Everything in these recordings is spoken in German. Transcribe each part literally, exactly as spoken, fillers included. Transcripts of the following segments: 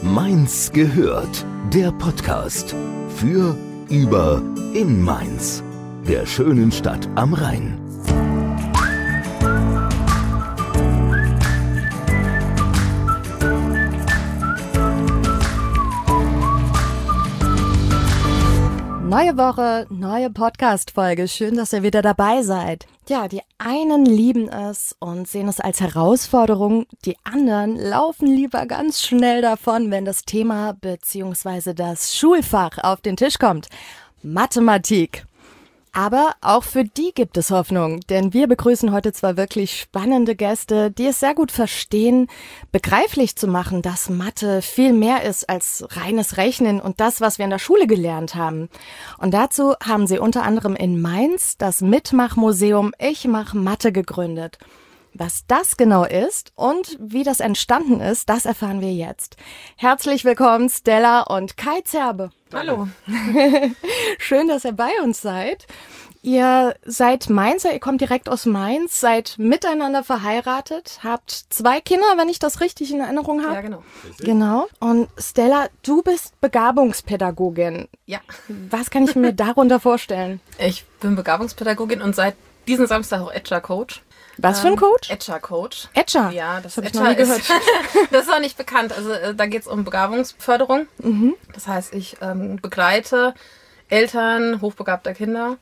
Mainz gehört, der Podcast für, über, in Mainz, der schönen Stadt am Rhein. Neue Woche, neue Podcast-Folge. Schön, dass ihr wieder dabei seid. Ja, die einen lieben es und sehen es als Herausforderung. Die anderen laufen lieber ganz schnell davon, wenn das Thema bzw. das Schulfach auf den Tisch kommt. Mathematik. Aber auch für die gibt es Hoffnung, denn wir begrüßen heute zwar wirklich spannende Gäste, die es sehr gut verstehen, begreiflich zu machen, dass Mathe viel mehr ist als reines Rechnen und das, was wir in der Schule gelernt haben. Und dazu haben sie unter anderem in Mainz das Mitmachmuseum Ich mach Mathe gegründet. Was das genau ist und wie das entstanden ist, das erfahren wir jetzt. Herzlich willkommen Stella und Kai Zerbe. Hallo. Schön, dass ihr bei uns seid. Ihr seid Mainzer, ihr kommt direkt aus Mainz, seid miteinander verheiratet, habt zwei Kinder, wenn ich das richtig in Erinnerung habe. Ja, genau. Genau. Und Stella, du bist Begabungspädagogin. Ja. Was kann ich mir darunter vorstellen? Ich bin Begabungspädagogin und seit diesem Samstag auch Agile-Coach. Was für ein Coach? Agile-Coach. Agile? Ja, das, das habe ich Agile noch nie gehört. Ist, das ist auch nicht bekannt. Also äh, da geht es um Begabungsförderung. Mhm. Das heißt, ich ähm, begleite Eltern hochbegabter Kinder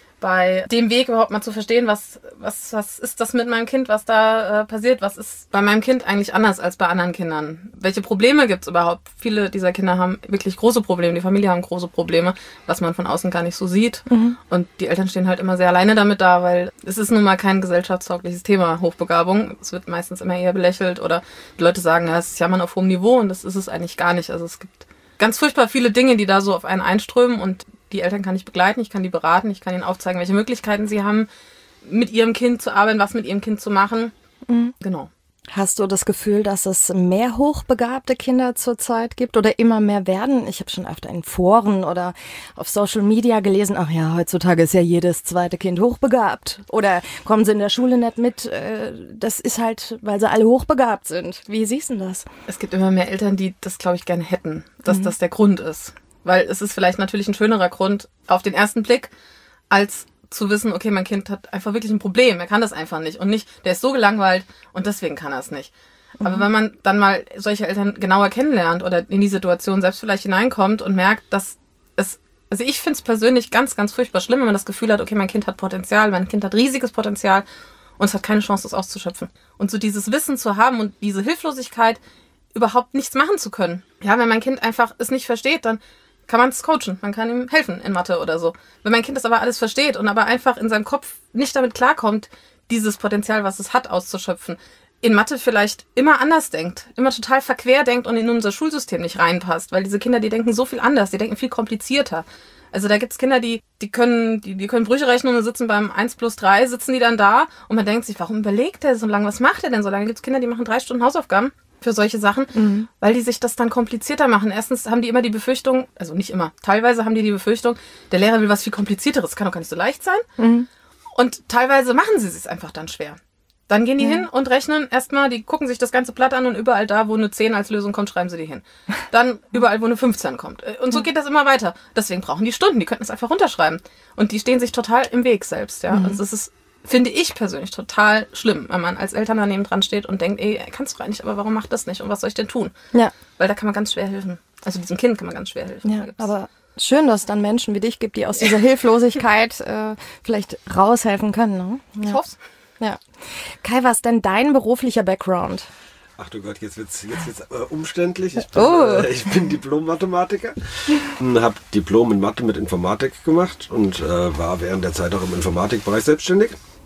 bei dem Weg überhaupt mal zu verstehen, was, was, was ist das mit meinem Kind, was da äh, passiert, was ist bei meinem Kind eigentlich anders als bei anderen Kindern. Welche Probleme gibt es überhaupt? Viele dieser Kinder haben wirklich große Probleme, die Familie haben große Probleme, was man von außen gar nicht so sieht. Mhm. Und die Eltern stehen halt immer sehr alleine damit da, weil es ist nun mal kein gesellschaftstaugliches Thema, Hochbegabung. Es wird meistens immer eher belächelt oder die Leute sagen, ja, es ist Jammern auf hohem Niveau und das ist es eigentlich gar nicht. Also es gibt ganz furchtbar viele Dinge, die da so auf einen einströmen und die Eltern kann ich begleiten, ich kann die beraten, ich kann ihnen aufzeigen, welche Möglichkeiten sie haben, mit ihrem Kind zu arbeiten, was mit ihrem Kind zu machen. Mhm. Genau. Hast du das Gefühl, dass es mehr hochbegabte Kinder zurzeit gibt oder immer mehr werden? Ich habe schon öfter in Foren oder auf Social Media gelesen, ach ja, heutzutage ist ja jedes zweite Kind hochbegabt. Oder kommen sie in der Schule nicht mit, das ist halt, weil sie alle hochbegabt sind. Wie siehst du das? Es gibt immer mehr Eltern, die das, glaube ich, gerne hätten, dass mhm. das der Grund ist. Weil es ist vielleicht natürlich ein schönerer Grund auf den ersten Blick, als zu wissen, okay, mein Kind hat einfach wirklich ein Problem, er kann das einfach nicht. Und nicht, der ist so gelangweilt und deswegen kann er es nicht. Mhm. Aber wenn man dann mal solche Eltern genauer kennenlernt oder in die Situation selbst vielleicht hineinkommt und merkt, dass es, also ich finde es persönlich ganz, ganz furchtbar schlimm, wenn man das Gefühl hat, okay, mein Kind hat Potenzial, mein Kind hat riesiges Potenzial und es hat keine Chance, das auszuschöpfen. Und so dieses Wissen zu haben und diese Hilflosigkeit, überhaupt nichts machen zu können. Ja, wenn mein Kind einfach es nicht versteht, dann kann man es coachen, man kann ihm helfen in Mathe oder so. Wenn mein Kind das aber alles versteht und aber einfach in seinem Kopf nicht damit klarkommt, dieses Potenzial, was es hat, auszuschöpfen, in Mathe vielleicht immer anders denkt, immer total verquer denkt und in unser Schulsystem nicht reinpasst, weil diese Kinder, die denken so viel anders, die denken viel komplizierter. Also da gibt's Kinder, die die können die, die können Brüche rechnen und sitzen beim eins plus drei, sitzen die dann da und man denkt sich, warum überlegt er so lange, was macht er denn so lange? Gibt's Kinder, die machen drei Stunden Hausaufgaben für solche Sachen, mhm. weil die sich das dann komplizierter machen. Erstens haben die immer die Befürchtung, also nicht immer, teilweise haben die die Befürchtung, der Lehrer will was viel Komplizierteres, das kann doch gar nicht so leicht sein. Mhm. Und teilweise machen sie es einfach dann schwer. Dann gehen die ja. hin und rechnen erstmal, die gucken sich das ganze Blatt an und überall da, wo eine zehn als Lösung kommt, schreiben sie die hin. Dann überall, wo eine fünfzehn kommt. Und so geht das immer weiter. Deswegen brauchen die Stunden, die könnten es einfach runterschreiben. Und die stehen sich total im Weg selbst. Ja, mhm. Also es ist, finde ich persönlich total schlimm, wenn man als Eltern daneben dran steht und denkt, ey, kannst du gar nicht, aber warum macht das nicht und was soll ich denn tun? Ja. Weil da kann man ganz schwer helfen. Also diesem Kind kann man ganz schwer helfen. Ja, aber schön, dass es dann Menschen wie dich gibt, die aus dieser Hilflosigkeit äh, vielleicht raushelfen können. Ne? Ja. Ich hoff's. Ja. Kai, was ist denn dein beruflicher Background? Ach du Gott, jetzt wird's jetzt wird's äh, umständlich. Ich bin, oh. äh, ich bin Diplom-Mathematiker, habe Diplom in Mathe mit Informatik gemacht und äh, war während der Zeit auch im Informatikbereich selbstständig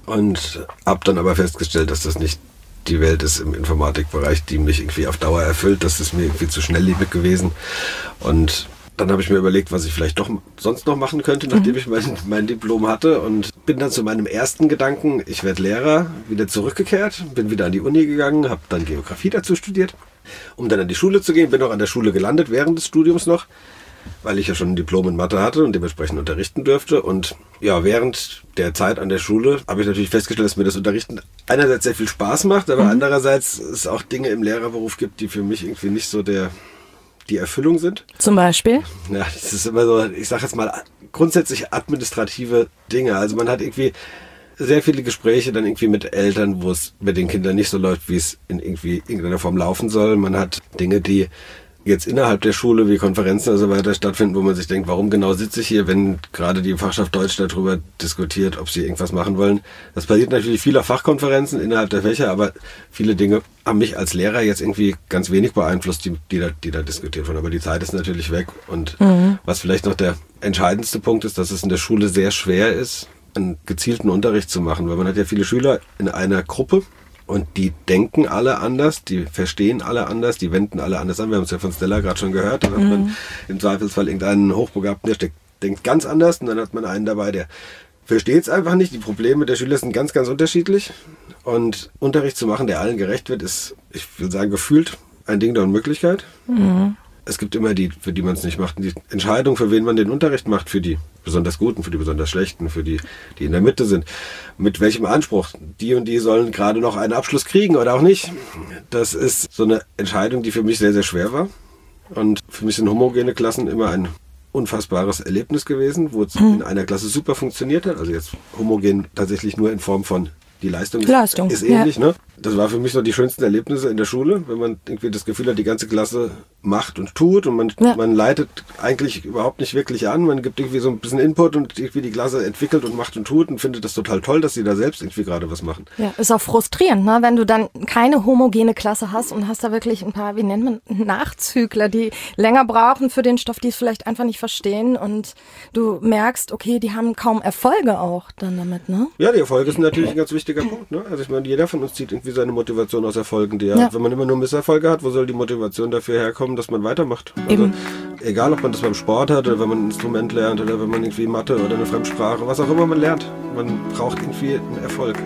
und habe dann aber festgestellt, dass das nicht die Welt ist im Informatikbereich, die mich irgendwie auf Dauer erfüllt. Das ist mir irgendwie zu schnelllebig gewesen und dann habe ich mir überlegt, was ich vielleicht doch sonst noch machen könnte, nachdem mhm. ich mein, mein Diplom hatte und bin dann zu meinem ersten Gedanken, ich werde Lehrer, wieder zurückgekehrt, bin wieder an die Uni gegangen, habe dann Geografie dazu studiert, um dann an die Schule zu gehen, bin auch an der Schule gelandet während des Studiums noch, weil ich ja schon ein Diplom in Mathe hatte und dementsprechend unterrichten dürfte und ja, während der Zeit an der Schule habe ich natürlich festgestellt, dass mir das Unterrichten einerseits sehr viel Spaß macht, aber mhm. andererseits es auch Dinge im Lehrerberuf gibt, die für mich irgendwie nicht so der die Erfüllung sind. Zum Beispiel? Ja, das ist immer so, ich sage jetzt mal, grundsätzlich administrative Dinge. Also man hat irgendwie sehr viele Gespräche dann irgendwie mit Eltern, wo es mit den Kindern nicht so läuft, wie es in irgendwie irgendeiner Form laufen soll. Man hat Dinge, die jetzt innerhalb der Schule wie Konferenzen und so weiter stattfinden, wo man sich denkt, warum genau sitze ich hier, wenn gerade die Fachschaft Deutsch darüber diskutiert, ob sie irgendwas machen wollen. Das passiert natürlich viel auf Fachkonferenzen innerhalb der Fächer, aber viele Dinge haben mich als Lehrer jetzt irgendwie ganz wenig beeinflusst, die, die, da, die da diskutiert wurden. Aber die Zeit ist natürlich weg. Und mhm. was vielleicht noch der entscheidendste Punkt ist, dass es in der Schule sehr schwer ist, einen gezielten Unterricht zu machen, weil man hat ja viele Schüler in einer Gruppe, und die denken alle anders, die verstehen alle anders, die wenden alle anders an. Wir haben es ja von Stella gerade schon gehört. Dann hat mhm. man im Zweifelsfall irgendeinen Hochbegabten, der denkt ganz anders. Und dann hat man einen dabei, der versteht es einfach nicht. Die Probleme der Schüler sind ganz, ganz unterschiedlich. Und Unterricht zu machen, der allen gerecht wird, ist, ich will sagen, gefühlt ein Ding der Unmöglichkeit. Mhm. Es gibt immer die, für die man es nicht macht. Und die Entscheidung, für wen man den Unterricht macht, für die besonders Guten, für die besonders Schlechten, für die, die in der Mitte sind. Mit welchem Anspruch? Die und die sollen gerade noch einen Abschluss kriegen oder auch nicht. Das ist so eine Entscheidung, die für mich sehr, sehr schwer war. Und für mich sind homogene Klassen immer ein unfassbares Erlebnis gewesen, wo es in einer Klasse super funktioniert hat. Also jetzt homogen tatsächlich nur in Form von die Leistung ist, Leistung, ist ähnlich, ja. Ne? Das war für mich so die schönsten Erlebnisse in der Schule, wenn man irgendwie das Gefühl hat, die ganze Klasse macht und tut und man, ja. man leitet eigentlich überhaupt nicht wirklich an. Man gibt irgendwie so ein bisschen Input und irgendwie die Klasse entwickelt und macht und tut und findet das total toll, dass sie da selbst irgendwie gerade was machen. Ja, ist auch frustrierend, ne? Wenn du dann keine homogene Klasse hast und hast da wirklich ein paar, wie nennt man, Nachzügler, die länger brauchen für den Stoff, die es vielleicht einfach nicht verstehen und du merkst, okay, die haben kaum Erfolge auch dann damit, ne? Ja, die Erfolge sind natürlich ein ganz wichtiger Punkt, ne? Also ich meine, jeder von uns zieht irgendwie seine Motivation aus Erfolgen, die er ja. Wenn man immer nur Misserfolge hat, wo soll die Motivation dafür herkommen, dass man weitermacht? Also Eben. Egal, ob man das beim Sport hat oder wenn man ein Instrument lernt oder wenn man irgendwie Mathe oder eine Fremdsprache, was auch immer man lernt. Man braucht irgendwie einen Erfolg.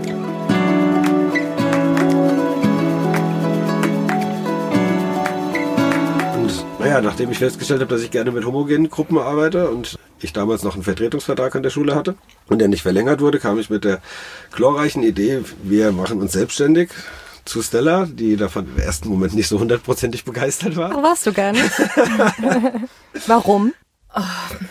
Naja, nachdem ich festgestellt habe, dass ich gerne mit homogenen Gruppen arbeite und ich damals noch einen Vertretungsvertrag an der Schule hatte und der nicht verlängert wurde, kam ich mit der glorreichen Idee, wir machen uns selbstständig, zu Stella, die davon im ersten Moment nicht so hundertprozentig begeistert war. Ach, warst du gar nicht? Warum? Oh,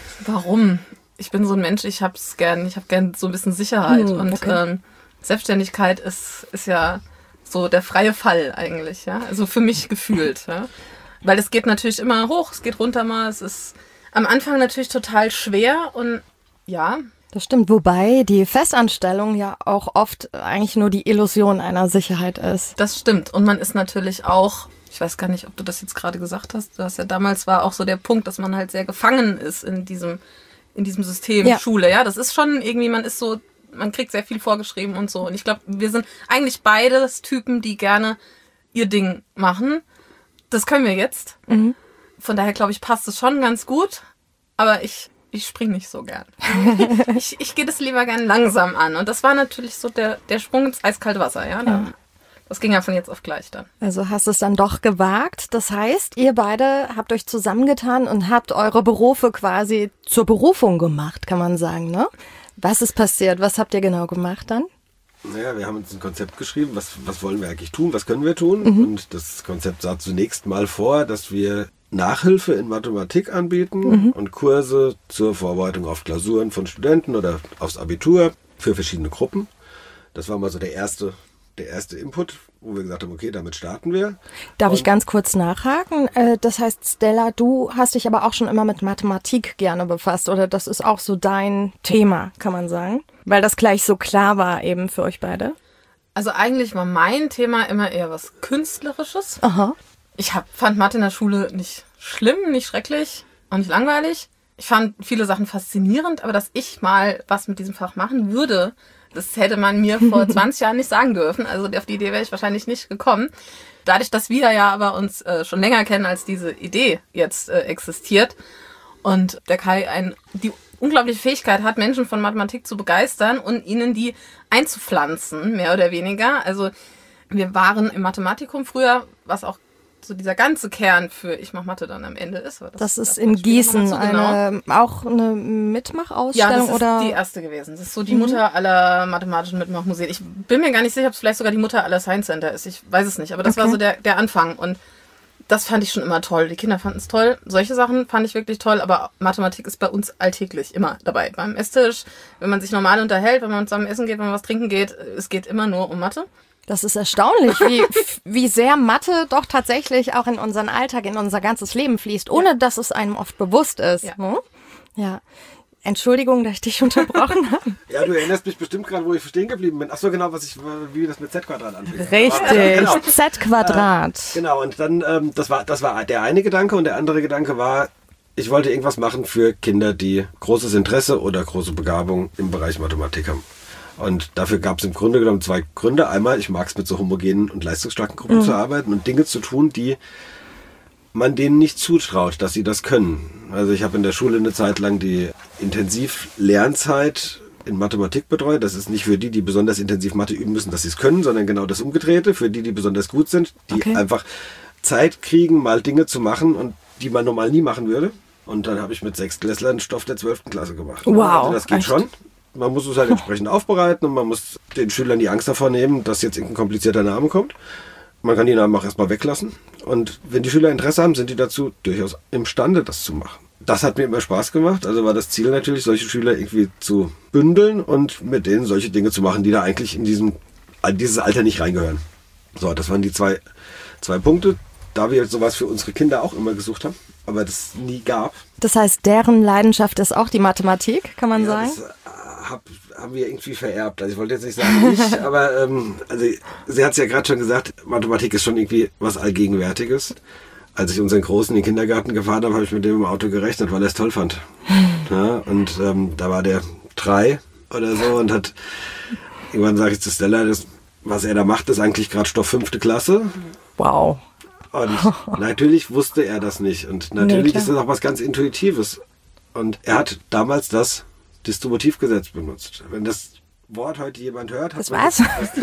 warum? Ich bin so ein Mensch, ich hab's gern, ich habe gern so ein bisschen Sicherheit hm, und okay. ähm, Selbstständigkeit ist, ist ja so der freie Fall eigentlich, ja, also für mich gefühlt, ja. Weil es geht natürlich immer hoch, es geht runter mal, es ist am Anfang natürlich total schwer und ja. Das stimmt, wobei die Festanstellung ja auch oft eigentlich nur die Illusion einer Sicherheit ist. Das stimmt und man ist natürlich auch, ich weiß gar nicht, ob du das jetzt gerade gesagt hast, das ja damals war auch so der Punkt, dass man halt sehr gefangen ist in diesem, in diesem System ja. Schule, ja, das ist schon irgendwie, man ist so, man kriegt sehr viel vorgeschrieben und so und ich glaube, wir sind eigentlich beides Typen, die gerne ihr Ding machen. Das können wir jetzt. Mhm. Von daher, glaube ich, passt es schon ganz gut. Aber ich, ich springe nicht so gern. ich ich gehe das lieber gern langsam an. Und das war natürlich so der, der Sprung ins eiskalte Wasser. Ja? Da, ja. Das ging ja von jetzt auf gleich dann. Also hast du es dann doch gewagt. Das heißt, ihr beide habt euch zusammengetan und habt eure Berufe quasi zur Berufung gemacht, kann man sagen, ne? Was ist passiert? Was habt ihr genau gemacht dann? Naja, wir haben uns ein Konzept geschrieben, was, was wollen wir eigentlich tun, was können wir tun? Mhm. Und das Konzept sah zunächst mal vor, dass wir Nachhilfe in Mathematik anbieten mhm. und Kurse zur Vorbereitung auf Klausuren von Studenten oder aufs Abitur für verschiedene Gruppen. Das war mal so der erste, der erste Input, wo wir gesagt haben, okay, damit starten wir. Darf und ich ganz kurz nachhaken? Das heißt, Stella, du hast dich aber auch schon immer mit Mathematik gerne befasst oder das ist auch so dein Thema, kann man sagen? Weil das gleich so klar war eben für euch beide? Also eigentlich war mein Thema immer eher was Künstlerisches. Aha. Ich hab, fand Mathe in der Schule nicht schlimm, nicht schrecklich und nicht langweilig. Ich fand viele Sachen faszinierend, aber dass ich mal was mit diesem Fach machen würde, das hätte man mir vor zwanzig Jahren nicht sagen dürfen. Also auf die Idee wäre ich wahrscheinlich nicht gekommen. Dadurch, dass wir ja aber uns äh, schon länger kennen, als diese Idee jetzt äh, existiert und der Kai ein, die unglaubliche Fähigkeit hat, Menschen von Mathematik zu begeistern und ihnen die einzupflanzen, mehr oder weniger. Also wir waren im Mathematikum früher, was auch so dieser ganze Kern für Ich mach Mathe dann am Ende ist. Das, das ist das in Gießen so eine, genau. auch eine Mitmachausstellung? Ja, das ist oder? Die erste gewesen. Das ist so die mhm. Mutter aller mathematischen Mitmachmuseen. Ich bin mir gar nicht sicher, ob es vielleicht sogar die Mutter aller Science Center ist. Ich weiß es nicht, aber das okay. war so der, der Anfang. Und das fand ich schon immer toll. Die Kinder fanden es toll. Solche Sachen fand ich wirklich toll, aber Mathematik ist bei uns alltäglich immer dabei. Beim Esstisch, wenn man sich normal unterhält, wenn man zusammen essen geht, wenn man was trinken geht, es geht immer nur um Mathe. Das ist erstaunlich, wie, wie sehr Mathe doch tatsächlich auch in unseren Alltag, in unser ganzes Leben fließt, ohne ja. dass es einem oft bewusst ist. Ja. Hm? Ja. Entschuldigung, dass ich dich unterbrochen habe. Ja, du erinnerst mich bestimmt gerade, wo ich stehen geblieben bin. Ach so, genau, was ich, wie das mit Z-Quadrat anfing. Richtig, genau. Z-Quadrat. Äh, genau, und dann, ähm, das war, das war der eine Gedanke und der andere Gedanke war, ich wollte irgendwas machen für Kinder, die großes Interesse oder große Begabung im Bereich Mathematik haben. Und dafür gab es im Grunde genommen zwei Gründe. Einmal, ich mag es mit so homogenen und leistungsstarken Gruppen mhm. zu arbeiten und Dinge zu tun, die man denen nicht zutraut, dass sie das können. Also ich habe in der Schule eine Zeit lang die Intensiv-Lernzeit in Mathematik betreut. Das ist nicht für die, die besonders intensiv Mathe üben müssen, dass sie es können, sondern genau das Umgedrehte. Für die, die besonders gut sind, die okay. einfach Zeit kriegen, mal Dinge zu machen, und die man normal nie machen würde. Und dann habe ich mit Sechstklässlern Stoff der zwölften Klasse gemacht. Wow, also das geht echt? schon. Man muss es halt entsprechend aufbereiten und man muss den Schülern die Angst davor nehmen, dass jetzt irgendein komplizierter Name kommt. Man kann die Namen auch erstmal weglassen. Und wenn die Schüler Interesse haben, sind die dazu durchaus imstande, das zu machen. Das hat mir immer Spaß gemacht. Also war das Ziel natürlich, solche Schüler irgendwie zu bündeln und mit denen solche Dinge zu machen, die da eigentlich in diesem, in dieses Alter nicht reingehören. So, das waren die zwei, zwei Punkte. Da wir sowas für unsere Kinder auch immer gesucht haben, aber das nie gab. Das heißt, deren Leidenschaft ist auch die Mathematik, kann man ja, sagen? Das hab, haben wir irgendwie vererbt. Also ich wollte jetzt nicht sagen ich, aber ähm, also sie hat es ja gerade schon gesagt, Mathematik ist schon irgendwie was Allgegenwärtiges. Als ich unseren Großen in den Kindergarten gefahren habe, habe ich mit dem im Auto gerechnet, weil er es toll fand. Ja, und ähm, da war der drei oder so und hat, irgendwann sage ich zu Stella, das, was er da macht, ist eigentlich gerade Stoff fünfte Klasse. Wow. Und natürlich wusste er das nicht. Und natürlich nee, ist das auch was ganz Intuitives. Und er hat damals das Distributivgesetz benutzt. Wenn das Wort heute jemand hört... Das was?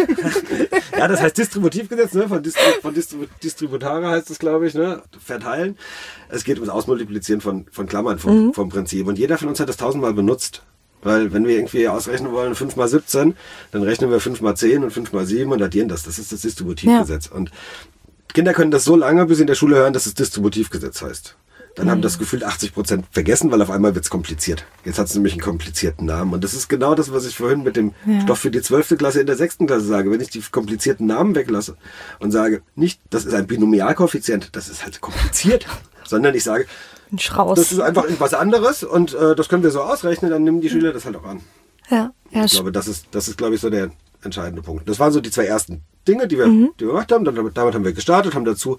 Ja, das heißt Distributivgesetz, ne? Von, Distri- von Distri- Distributare heißt es, glaube ich, ne? Verteilen. Es geht ums Ausmultiplizieren von, von Klammern vom, mhm. vom Prinzip. Und jeder von uns hat das tausendmal benutzt. Weil wenn wir irgendwie ausrechnen wollen, fünf mal siebzehn, dann rechnen wir fünf mal zehn und fünf mal sieben und addieren das. Das ist das Distributivgesetz. Ja. Und Kinder können das so lange, bis sie in der Schule hören, dass es Distributivgesetz heißt. Dann mhm. haben das gefühlt achtzig Prozent vergessen, weil auf einmal wird es kompliziert. Jetzt hat es nämlich einen komplizierten Namen. Und das ist genau das, was ich vorhin mit dem ja. Stoff für die zwölfte Klasse in der sechsten Klasse sage. Wenn ich die komplizierten Namen weglasse und sage, nicht, das ist ein Binomialkoeffizient, das ist halt kompliziert, sondern ich sage, ein Schraus. Das ist einfach was anderes und äh, das können wir so ausrechnen, dann nehmen die Schüler das halt auch an. Ja, ja. Ich glaube, das ist, das ist, glaube ich, so der entscheidende Punkt. Das waren so die zwei ersten Dinge, die wir, mhm. die wir gemacht haben. Damit, damit haben wir gestartet, haben dazu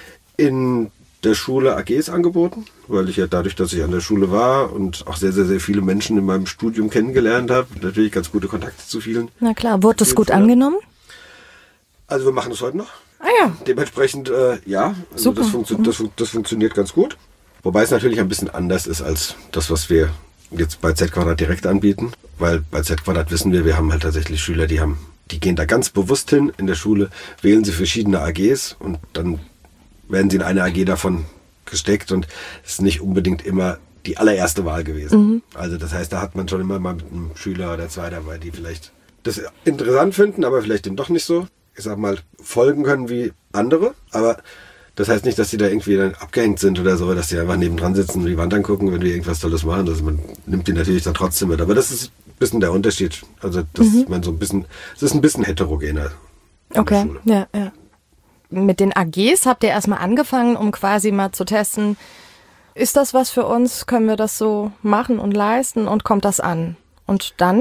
in der Schule A Gs angeboten, weil ich ja dadurch, dass ich an der Schule war und auch sehr, sehr, sehr viele Menschen in meinem Studium kennengelernt habe, natürlich ganz gute Kontakte zu vielen. Na klar, wurde das gut angenommen? Also wir machen das heute noch. Ah ja. Dementsprechend, äh, ja, also Super. Das, funktio- das, das funktioniert ganz gut. Wobei es natürlich ein bisschen anders ist als das, was wir jetzt bei Z-Quadrat direkt anbieten. Weil bei Z-Quadrat wissen wir, wir haben halt tatsächlich Schüler, die haben, die gehen da ganz bewusst hin in der Schule, wählen sie verschiedene A Gs und dann werden sie in eine A G davon gesteckt und es ist nicht unbedingt immer die allererste Wahl gewesen. Mhm. Also das heißt, da hat man schon immer mal mit einem Schüler oder zwei dabei, die vielleicht das interessant finden, aber vielleicht dem doch nicht so, ich sag mal, folgen können wie andere. Aber das heißt nicht, dass die da irgendwie dann abgehängt sind oder so, dass die einfach nebendran sitzen und die Wand angucken, wenn wir irgendwas Tolles machen. Also man nimmt die natürlich dann trotzdem mit. Aber das ist ein bisschen der Unterschied. Also das mhm. ist man so ein bisschen, es ist ein bisschen heterogener. Okay, ja, ja. Mit den A Gs habt ihr erstmal angefangen, um quasi mal zu testen, ist das was für uns? Können wir das so machen und leisten? Und kommt das an? Und dann?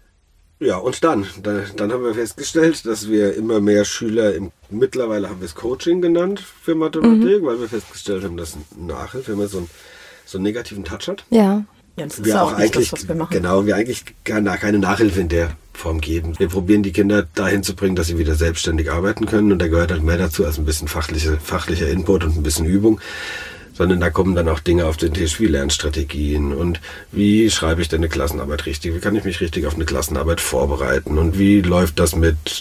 Ja, und dann, dann, dann haben wir festgestellt, dass wir immer mehr Schüler, im, mittlerweile haben wir es Coaching genannt für Mathematik, mhm. weil wir festgestellt haben, dass Nachhilfe immer so, ein, so einen negativen Touch hat. Ja. Ja, das ist wir auch, auch nicht eigentlich, das, was wir machen. Genau, wir eigentlich keine, keine Nachhilfe in der Form geben. Wir probieren die Kinder dahin zu bringen, dass sie wieder selbstständig arbeiten können und da gehört halt mehr dazu als ein bisschen fachliche, fachlicher Input und ein bisschen Übung. Sondern da kommen dann auch Dinge auf den Tisch wie Lernstrategien und wie schreibe ich denn eine Klassenarbeit richtig, wie kann ich mich richtig auf eine Klassenarbeit vorbereiten und wie läuft das mit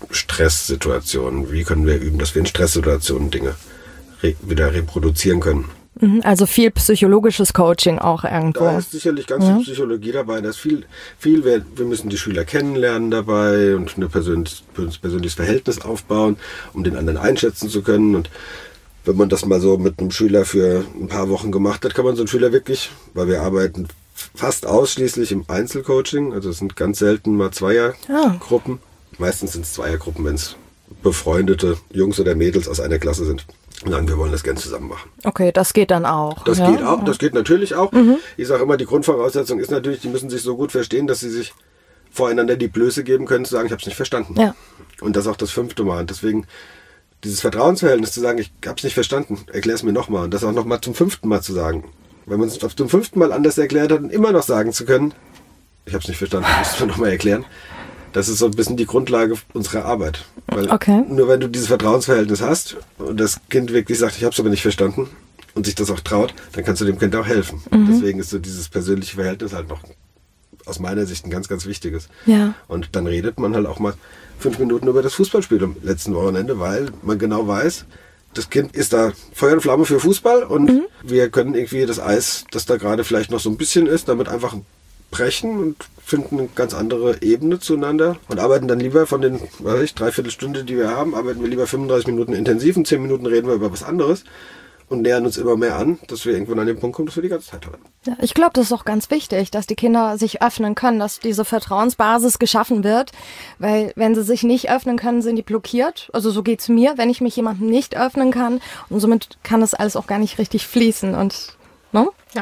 Stresssituationen, wie können wir üben, dass wir in Stresssituationen Dinge re- wieder reproduzieren können. Also viel psychologisches Coaching auch irgendwo. Da ist sicherlich ganz ja. viel Psychologie dabei, da ist viel, viel wir, wir müssen die Schüler kennenlernen dabei und ein persönliches, persönliches Verhältnis aufbauen, um den anderen einschätzen zu können und wenn man das mal so mit einem Schüler für ein paar Wochen gemacht hat, kann man so einen Schüler wirklich, weil wir arbeiten fast ausschließlich im Einzelcoaching, also es sind ganz selten mal Zweiergruppen. Ah. Meistens sind es Zweiergruppen, wenn es befreundete Jungs oder Mädels aus einer Klasse sind. Und sagen, wir wollen das gerne zusammen machen. Okay, das geht dann auch. Das ja? geht auch, das geht natürlich auch. Mhm. Ich sage immer, die Grundvoraussetzung ist natürlich, die müssen sich so gut verstehen, dass sie sich voreinander die Blöße geben können, zu sagen, ich habe es nicht verstanden. Ja. Und das auch das fünfte Mal. Und deswegen dieses Vertrauensverhältnis zu sagen, ich habe es nicht verstanden, erklär es mir nochmal. Und das auch nochmal zum fünften Mal zu sagen. Wenn man es auf dem fünften Mal anders erklärt hat und immer noch sagen zu können, ich habe es nicht verstanden, musst du mir nochmal erklären. Das ist so ein bisschen die Grundlage unserer Arbeit. Weil okay. Nur wenn du dieses Vertrauensverhältnis hast und das Kind wirklich sagt, ich habe es aber nicht verstanden und sich das auch traut, dann kannst du dem Kind auch helfen. Mhm. Deswegen ist so dieses persönliche Verhältnis halt noch aus meiner Sicht ein ganz, ganz wichtiges. Ja. Und dann redet man halt auch mal fünf Minuten über das Fußballspiel am letzten Wochenende, weil man genau weiß, das Kind ist da Feuer und Flamme für Fußball und mhm. wir können irgendwie das Eis, das da gerade vielleicht noch so ein bisschen ist, damit einfach brechen und finden eine ganz andere Ebene zueinander und arbeiten dann lieber von den, weiß ich, dreiviertel Stunde, die wir haben, arbeiten wir lieber fünfunddreißig Minuten intensiv und zehn Minuten reden wir über was anderes und nähern uns immer mehr an, dass wir irgendwann an den Punkt kommen, dass wir die ganze Zeit haben. Ja, ich glaube, das ist auch ganz wichtig, dass die Kinder sich öffnen können, dass diese Vertrauensbasis geschaffen wird, weil wenn sie sich nicht öffnen können, sind die blockiert. Also so geht's mir, wenn ich mich jemandem nicht öffnen kann und somit kann das alles auch gar nicht richtig fließen und, ne? Ja.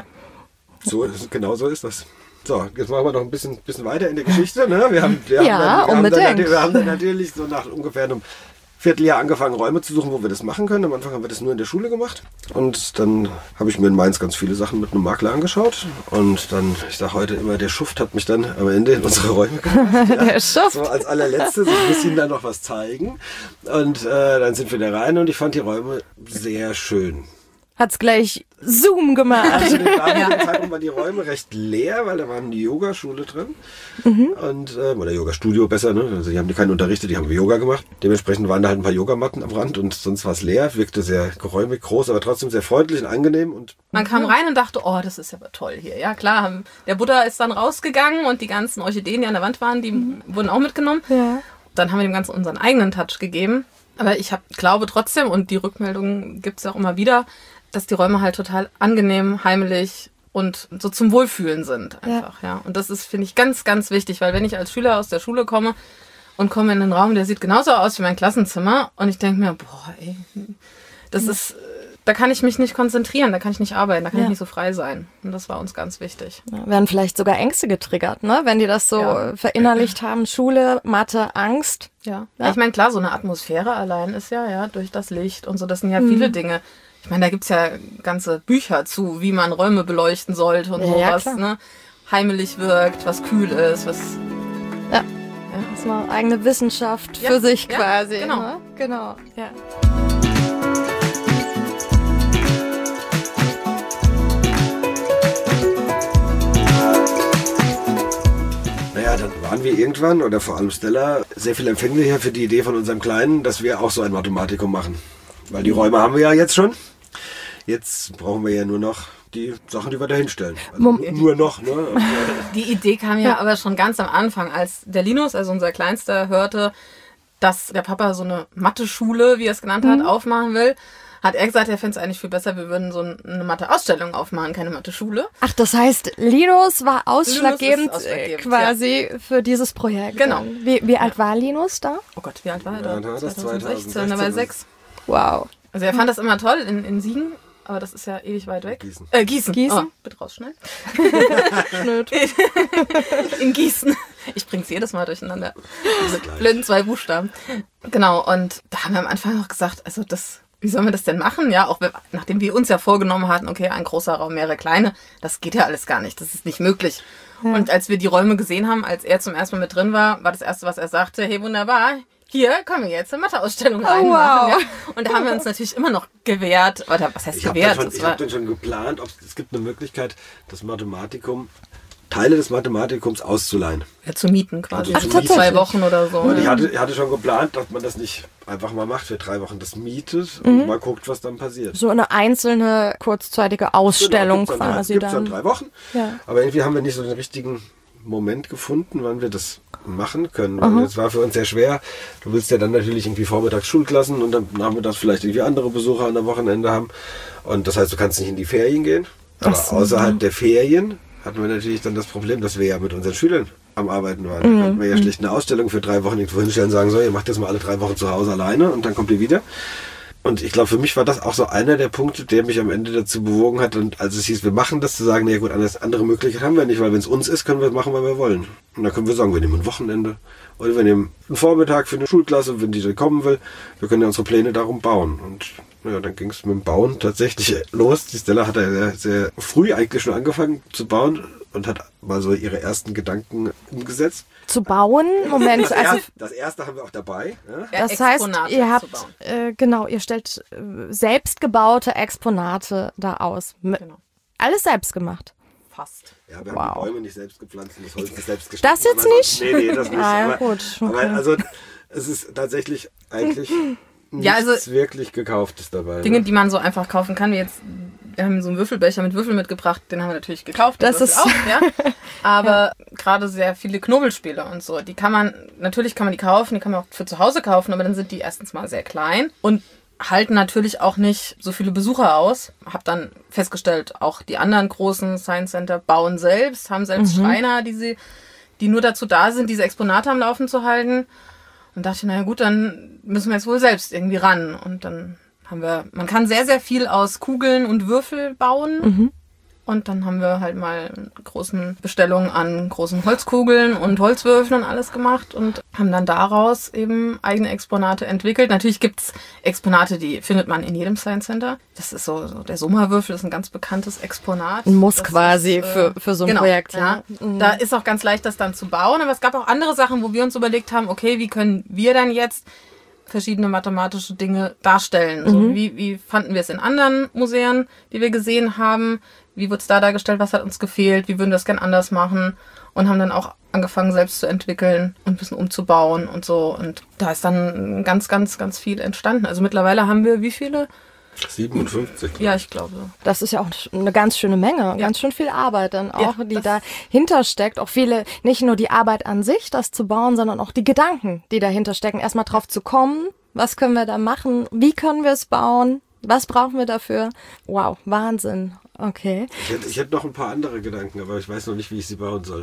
So ist, genau so ist das. So, jetzt machen wir noch ein bisschen, bisschen weiter in der Geschichte. Ne? Wir haben, wir ja, haben dann, wir unbedingt. Haben dann, wir haben dann natürlich so nach ungefähr einem Vierteljahr angefangen, Räume zu suchen, wo wir das machen können. Am Anfang haben wir das nur in der Schule gemacht. Und dann habe ich mir in Mainz ganz viele Sachen mit einem Makler angeschaut. Und dann, ich sage heute immer, der Schuft hat mich dann am Ende in unsere Räume gebracht. Ja. Der Schuft. So als allerletztes, ich muss Ihnen dann noch was zeigen. Und äh, dann sind wir da rein und ich fand die Räume sehr schön. Hat's gleich Zoom gemacht. Also, da waren waren die Räume recht leer, weil da war eine Yogaschule drin. Mhm. Und, äh, oder Yoga-Studio besser, ne? Also die haben die keinen unterrichtet, die haben Yoga gemacht. Dementsprechend waren da halt ein paar Yogamatten am Rand und sonst war es leer, wirkte sehr geräumig, groß, aber trotzdem sehr freundlich und angenehm. Und man kam rein und dachte, oh, das ist ja toll hier. Ja klar, der Buddha ist dann rausgegangen und die ganzen Orchideen, die an der Wand waren, die mhm. wurden auch mitgenommen. Ja. Dann haben wir dem Ganzen unseren eigenen Touch gegeben. Aber ich hab, glaube trotzdem, und die Rückmeldungen gibt es ja auch immer wieder, dass die Räume halt total angenehm, heimelig und so zum Wohlfühlen sind einfach, ja. ja. Und das ist, finde ich, ganz, ganz wichtig, weil wenn ich als Schüler aus der Schule komme und komme in einen Raum, der sieht genauso aus wie mein Klassenzimmer und ich denke mir, boah, ey, das ja. ist, da kann ich mich nicht konzentrieren, da kann ich nicht arbeiten, da kann ja. ich nicht so frei sein. Und das war uns ganz wichtig. Ja, werden vielleicht sogar Ängste getriggert, ne? Wenn die das so ja. verinnerlicht haben, Schule, Mathe, Angst. Ja. ja. Ich meine, klar, so eine Atmosphäre allein ist ja, ja, durch das Licht und so, das sind ja mhm. viele Dinge. Ich meine, da gibt's ja ganze Bücher zu, wie man Räume beleuchten sollte und ja, sowas, ja, ne? Heimelig wirkt, was kühl ist, was... Ja, ja. Das ist eine eigene Wissenschaft ja. für sich ja, quasi. Genau. Ne? Genau, ja. Naja, dann waren wir irgendwann, oder vor allem Stella, sehr viel empfänglicher für die Idee von unserem Kleinen, dass wir auch so ein Mathematikum machen. Weil die Räume haben wir ja jetzt schon. Jetzt brauchen wir ja nur noch die Sachen, die wir da hinstellen. Also nur noch, ne? Die Idee kam ja aber schon ganz am Anfang, als der Linus, also unser Kleinster, hörte, dass der Papa so eine Mathe-Schule, wie er es genannt hat, mhm. aufmachen will. Hat er gesagt, er fände es eigentlich viel besser, wir würden so eine Mathe-Ausstellung aufmachen, keine Mathe-Schule. Ach, das heißt, Linus war ausschlaggebend, Linus ausschlaggebend quasi ja. für dieses Projekt. Genau. Wie, wie alt ja. war Linus da? Oh Gott, wie alt war er ja, da? Das zweitausendsechzehn, er war sechs. Wow. Also er fand das immer toll in, in Siegen, aber das ist ja ewig weit weg. Gießen. Äh, Gießen. Gießen. Oh, bitte raus, schnell. In Gießen. Ich bring's jedes Mal durcheinander. Diese blöden zwei Buchstaben. Genau, und da haben wir am Anfang noch gesagt, also das, wie sollen wir das denn machen? Ja, auch nachdem wir uns ja vorgenommen hatten, okay, ein großer Raum, mehrere kleine, das geht ja alles gar nicht, das ist nicht möglich. Ja. Und als wir die Räume gesehen haben, als er zum ersten Mal mit drin war, war das Erste, was er sagte, hey, wunderbar, hier können wir jetzt eine Matheausstellung oh, reinmachen. wow. Ja. Und da haben wir uns natürlich immer noch gewehrt. Oder was heißt ich gewehrt? Hab ich habe dann schon geplant, ob es gibt eine Möglichkeit, das Mathematikum, Teile des Mathematikums auszuleihen. Ja, zu mieten quasi. Ach, für zwei Wochen oder so. Und ich hatte, ich hatte schon geplant, dass man das nicht einfach mal macht, für drei Wochen das mietet und mhm. mal guckt, was dann passiert. So eine einzelne kurzzeitige Ausstellung genau, quasi dann. Gibt es dann. dann drei Wochen. Ja. Aber irgendwie haben wir nicht so den richtigen Moment gefunden, wann wir das machen können. Und es war für uns sehr schwer. Du willst ja dann natürlich irgendwie vormittags Schulklassen und dann nachmittags vielleicht irgendwie andere Besucher an der Wochenende haben. Und das heißt, du kannst nicht in die Ferien gehen. Aber so, außerhalb ja. der Ferien hatten wir natürlich dann das Problem, dass wir ja mit unseren Schülern am Arbeiten waren. Mhm. Hatten wir ja schlicht eine Ausstellung für drei Wochen irgendwo hinstellen und sagen, so, ihr macht das mal alle drei Wochen zu Hause alleine und dann kommt ihr wieder. Und ich glaube, für mich war das auch so einer der Punkte, der mich am Ende dazu bewogen hat, und als es hieß, wir machen das, zu sagen, na ja gut, andere Möglichkeit haben wir nicht, weil wenn es uns ist, können wir es machen, was wir wollen. Und dann können wir sagen, wir nehmen ein Wochenende oder wir nehmen einen Vormittag für eine Schulklasse, wenn die dann kommen will. Wir können ja unsere Pläne darum bauen. Und ja, dann ging es mit dem Bauen tatsächlich los. Die Stella hat ja sehr, sehr früh eigentlich schon angefangen zu bauen und hat mal so ihre ersten Gedanken umgesetzt. Zu bauen? Moment, das also... Erste, das erste haben wir auch dabei. Ja? Das heißt, ihr habt, äh, genau, ihr stellt äh, selbstgebaute Exponate da aus. Genau. Alles selbst gemacht? Fast. Ja, wir wow. haben die Bäume nicht selbst gepflanzt und das Holz nicht selbst geschnitten. Das jetzt nicht? Nee, nee, das nicht. Ah, aber, gut, okay. aber also, es ist tatsächlich eigentlich nichts ja, also wirklich Gekauftes dabei. Dinge, ne? die man so einfach kaufen kann, wie jetzt... Wir haben so einen Würfelbecher mit Würfeln mitgebracht, den haben wir natürlich gekauft. Das ist auch, ja. Aber ja. gerade sehr viele Knobelspiele und so, die kann man, natürlich kann man die kaufen, die kann man auch für zu Hause kaufen, aber dann sind die erstens mal sehr klein und halten natürlich auch nicht so viele Besucher aus. Hab dann festgestellt, auch die anderen großen Science Center bauen selbst, haben selbst mhm. Schreiner, die sie, die nur dazu da sind, diese Exponate am Laufen zu halten. Und dachte, naja gut, dann müssen wir jetzt wohl selbst irgendwie ran. Und dann haben wir, man kann sehr, sehr viel aus Kugeln und Würfel bauen. Mhm. Und dann haben wir halt mal großen Bestellungen an großen Holzkugeln und Holzwürfeln und alles gemacht und haben dann daraus eben eigene Exponate entwickelt. Natürlich gibt's Exponate, die findet man in jedem Science Center. Das ist so, so der Sommerwürfel ist ein ganz bekanntes Exponat. Muss das quasi ist, äh, für, für so ein genau, Projekt. Ja. Ja. Mhm. Da ist auch ganz leicht, das dann zu bauen. Aber es gab auch andere Sachen, wo wir uns überlegt haben, okay, wie können wir dann jetzt verschiedene mathematische Dinge darstellen. Mhm. So, wie, wie fanden wir es in anderen Museen, die wir gesehen haben? Wie wurde es da dargestellt? Was hat uns gefehlt? Wie würden wir das gern anders machen? Und haben dann auch angefangen, selbst zu entwickeln und ein bisschen umzubauen und so. Und da ist dann ganz, ganz, ganz viel entstanden. Also mittlerweile haben wir wie viele? siebenundfünfzig. Ja, ich glaube. Das ist ja auch eine ganz schöne Menge, ja. Ganz schön viel Arbeit dann auch, ja, die dahinter steckt. Auch viele, nicht nur die Arbeit an sich, das zu bauen, sondern auch die Gedanken, die dahinter stecken. Erstmal drauf zu kommen, was können wir da machen, wie können wir es bauen, was brauchen wir dafür. Wow, Wahnsinn. Okay. Ich hätte, ich hätte noch ein paar andere Gedanken, aber ich weiß noch nicht, wie ich sie bauen soll.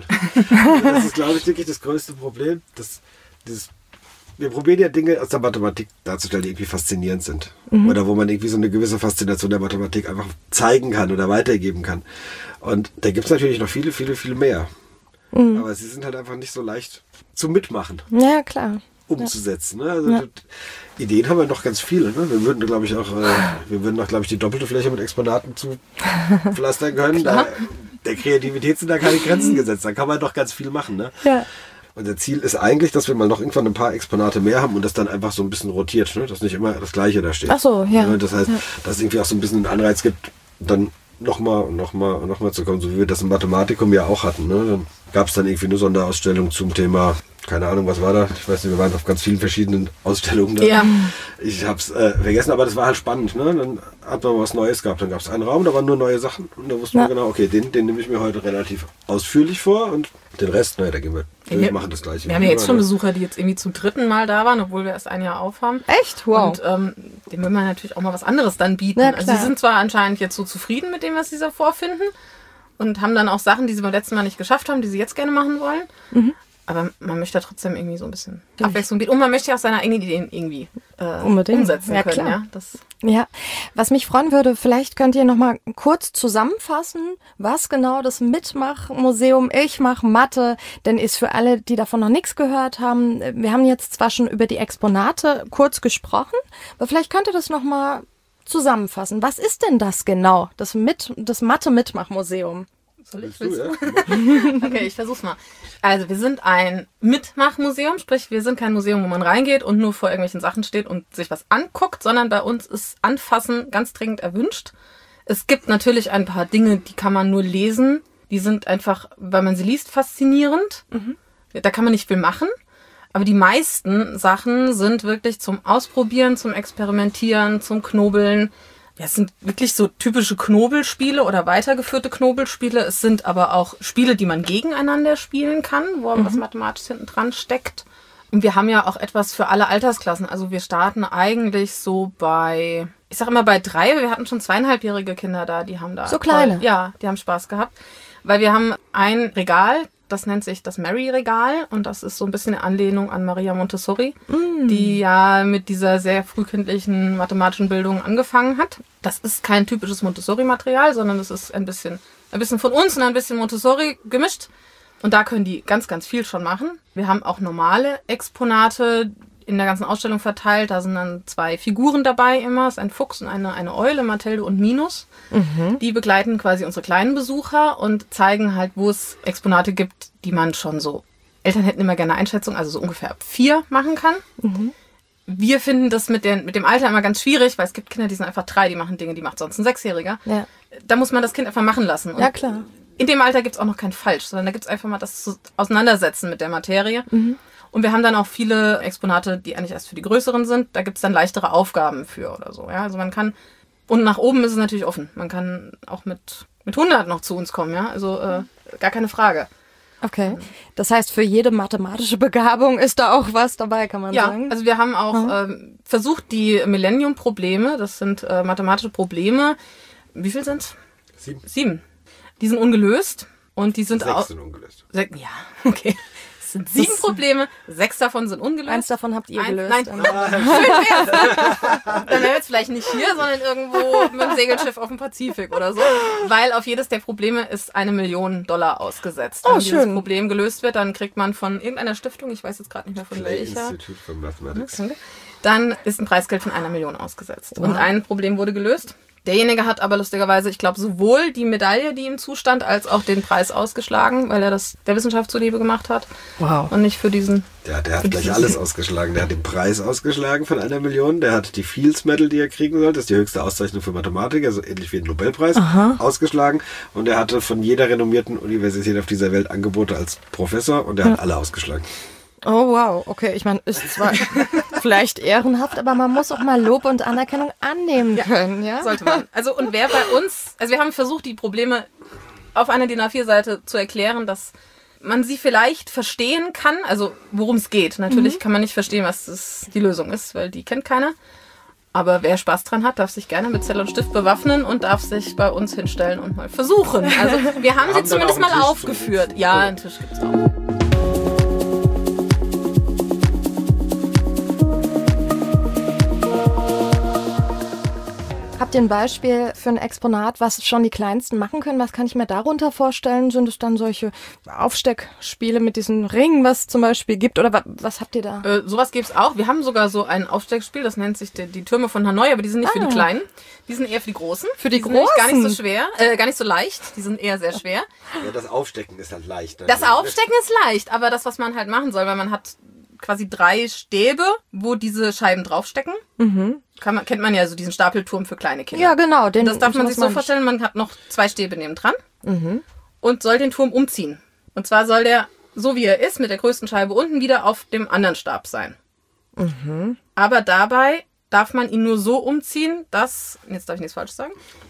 Das ist, glaube ich, wirklich das größte Problem, dass dieses wir probieren ja Dinge aus der Mathematik darzustellen, die irgendwie faszinierend sind. Mhm. Oder wo man irgendwie so eine gewisse Faszination der Mathematik einfach zeigen kann oder weitergeben kann. Und da gibt es natürlich noch viele, viele, viele mehr. Mhm. Aber sie sind halt einfach nicht so leicht zu mitmachen. Ja, klar. Umzusetzen. Ne? Also ja. Ideen haben wir noch ganz viele. Ne? Wir würden, glaube ich, auch, äh, wir würden auch, glaube ich, die doppelte Fläche mit Exponaten zupflastern können. Da, der Kreativität sind da keine Grenzen gesetzt. Da kann man doch ganz viel machen. Ne? Ja. Unser Ziel ist eigentlich, dass wir mal noch irgendwann ein paar Exponate mehr haben und das dann einfach so ein bisschen rotiert, ne? Dass nicht immer das Gleiche da steht. Ach so, ja. Das heißt, ja. dass es irgendwie auch so ein bisschen einen Anreiz gibt, dann nochmal und nochmal und nochmal zu kommen, so wie wir das im Mathematikum ja auch hatten. Ne? Dann gab es dann irgendwie eine Sonderausstellung zum Thema, keine Ahnung, was war da? Ich weiß nicht, wir waren auf ganz vielen verschiedenen Ausstellungen da. Ja. Ich hab's äh, vergessen, aber das war halt spannend. Ne? Dann hat man was Neues gehabt. Dann gab es einen Raum, da waren nur neue Sachen. Und da wusste ja. man genau, okay, den, den nehme ich mir heute relativ ausführlich vor und den Rest, naja, da gehen wir, wir, wir machen das Gleiche. Wir haben ja jetzt schon Besucher, die jetzt irgendwie zum dritten Mal da waren, obwohl wir erst ein Jahr aufhaben. Echt? Wow. Und ähm, dem will man natürlich auch mal was anderes dann bieten. Ja, also sie sind zwar anscheinend jetzt so zufrieden mit dem, was sie so vorfinden und haben dann auch Sachen, die sie beim letzten Mal nicht geschafft haben, die sie jetzt gerne machen wollen. Mhm. Aber man möchte trotzdem irgendwie so ein bisschen Abwechslung bieten. Und man möchte ja auch seine eigenen Ideen irgendwie äh, umsetzen ja, können. Klar. Ja, das ja, was mich freuen würde, vielleicht könnt ihr noch mal kurz zusammenfassen, was genau das Mitmachmuseum Ich mach Mathe denn ist für alle, die davon noch nichts gehört haben. Wir haben jetzt zwar schon über die Exponate kurz gesprochen, aber vielleicht könnt ihr das noch mal zusammenfassen. Was ist denn das genau, das, Mit- das Mathe-Mitmachmuseum? Soll ich? Willst du? Okay, ich versuch's mal. Also wir sind ein Mitmachmuseum, sprich wir sind kein Museum, wo man reingeht und nur vor irgendwelchen Sachen steht und sich was anguckt, sondern bei uns ist Anfassen ganz dringend erwünscht. Es gibt natürlich ein paar Dinge, die kann man nur lesen. Die sind einfach, weil man sie liest, faszinierend. Mhm. Da kann man nicht viel machen. Aber die meisten Sachen sind wirklich zum Ausprobieren, zum Experimentieren, zum Knobeln. Ja, es sind wirklich so typische Knobelspiele oder weitergeführte Knobelspiele. Es sind aber auch Spiele, die man gegeneinander spielen kann, wo mhm. was mathematisch hinten dran steckt. Und wir haben ja auch etwas für alle Altersklassen. Also wir starten eigentlich so bei, ich sag immer bei drei, wir hatten schon zweieinhalbjährige Kinder da, die haben da... So kleine? Voll, ja, die haben Spaß gehabt. Weil wir haben ein Regal, das nennt sich das Mary-Regal und das ist so ein bisschen eine Anlehnung an Maria Montessori, mm. die ja mit dieser sehr frühkindlichen mathematischen Bildung angefangen hat. Das ist kein typisches Montessori-Material, sondern das ist ein bisschen, ein bisschen von uns und ein bisschen Montessori gemischt. Und da können die ganz, ganz viel schon machen. Wir haben auch normale Exponate in der ganzen Ausstellung verteilt. Da sind dann zwei Figuren dabei immer. Es ist ein Fuchs und eine, eine Eule, Mathilde und Minus. Mhm. Die begleiten quasi unsere kleinen Besucher und zeigen halt, wo es Exponate gibt, die man schon so, Eltern hätten immer gerne Einschätzung, also so ungefähr ab vier machen kann. Mhm. Wir finden das mit, den, mit dem Alter immer ganz schwierig, weil es gibt Kinder, die sind einfach drei, die machen Dinge, die macht sonst ein Sechsjähriger. Ja. Da muss man das Kind einfach machen lassen. Und ja, klar. In dem Alter gibt es auch noch kein Falsch, sondern da gibt es einfach mal das Auseinandersetzen mit der Materie. Mhm. Und wir haben dann auch viele Exponate, die eigentlich erst für die Größeren sind. Da gibt es dann leichtere Aufgaben für oder so. Ja, also man kann, und nach oben ist es natürlich offen. Man kann auch mit, mit hundert noch zu uns kommen, ja. Also äh, gar keine Frage. Okay. Das heißt, für jede mathematische Begabung ist da auch was dabei, kann man ja, sagen? Ja, also wir haben auch mhm. äh, versucht, die Millennium-Probleme, das sind äh, mathematische Probleme, wie viel sind's? Sieben. Sieben. Die sind ungelöst und die sind Sechs auch... sind ungelöst. Se- ja, okay. Es sind sieben Probleme, sechs davon sind ungelöst. Eins davon habt ihr Eins, gelöst. Nein, schön wär's. Dann wären wir jetzt vielleicht nicht hier, sondern irgendwo mit dem Segelschiff auf dem Pazifik oder so. Weil auf jedes der Probleme ist eine Million Dollar ausgesetzt. Oh, wenn schön. dieses Problem gelöst wird, dann kriegt man von irgendeiner Stiftung, ich weiß jetzt gerade nicht mehr von Clay welcher, Institute for Mathematics. dann ist ein Preisgeld von einer Million ausgesetzt. Und ein Problem wurde gelöst. Derjenige hat aber lustigerweise, ich glaube, sowohl die Medaille, die ihm zustand, als auch den Preis ausgeschlagen, weil er das der Wissenschaft zuliebe gemacht hat. Wow. Und nicht für diesen... Ja, der hat gleich alles ausgeschlagen. Der hat den Preis ausgeschlagen von einer Million. Der hat die Fields Medal, die er kriegen sollte, das ist die höchste Auszeichnung für Mathematik, also ähnlich wie den Nobelpreis, Aha. ausgeschlagen. Und er hatte von jeder renommierten Universität auf dieser Welt Angebote als Professor und er ja. hat alle ausgeschlagen. Oh wow, okay, ich meine, ist zwar vielleicht ehrenhaft, aber man muss auch mal Lob und Anerkennung annehmen können, ja? Sollte man. Also und wer bei uns, also wir haben versucht, die Probleme auf einer D I N A vier Seite zu erklären, dass man sie vielleicht verstehen kann, also worum es geht. Natürlich mhm. kann man nicht verstehen, was das die Lösung ist, weil die kennt keiner. Aber wer Spaß dran hat, darf sich gerne mit Zettel und Stift bewaffnen und darf sich bei uns hinstellen und mal versuchen. Also wir haben, haben sie zumindest mal aufgeführt. Ja, einen Tisch gibt's auch. Habt ihr ein Beispiel für ein Exponat, was schon die Kleinsten machen können? Was kann ich mir darunter vorstellen? Sind es dann solche Aufsteckspiele mit diesen Ringen, was es zum Beispiel gibt? Oder was, was habt ihr da? Äh, sowas gibt's auch. Wir haben sogar so ein Aufsteckspiel, das nennt sich die, die Türme von Hanoi, aber die sind nicht ah. für die Kleinen. Die sind eher für die Großen. Für die, die Großen? Sind gar nicht so schwer, äh, gar nicht so leicht. Die sind eher sehr schwer. Ja, das Aufstecken ist halt leicht. Ne? Das Aufstecken ist leicht, aber das, was man halt machen soll, weil man hat quasi drei Stäbe, wo diese Scheiben draufstecken. Mhm. Kann man, kennt man ja so diesen Stapelturm für kleine Kinder. Ja, genau. Den, das darf man sich so vorstellen, man hat noch zwei Stäbe nebendran mhm. und soll den Turm umziehen. Und zwar soll der, so wie er ist, mit der größten Scheibe unten wieder auf dem anderen Stab sein. Mhm. Aber dabei darf man ihn nur so umziehen, dass, jetzt darf ich nichts falsch sagen,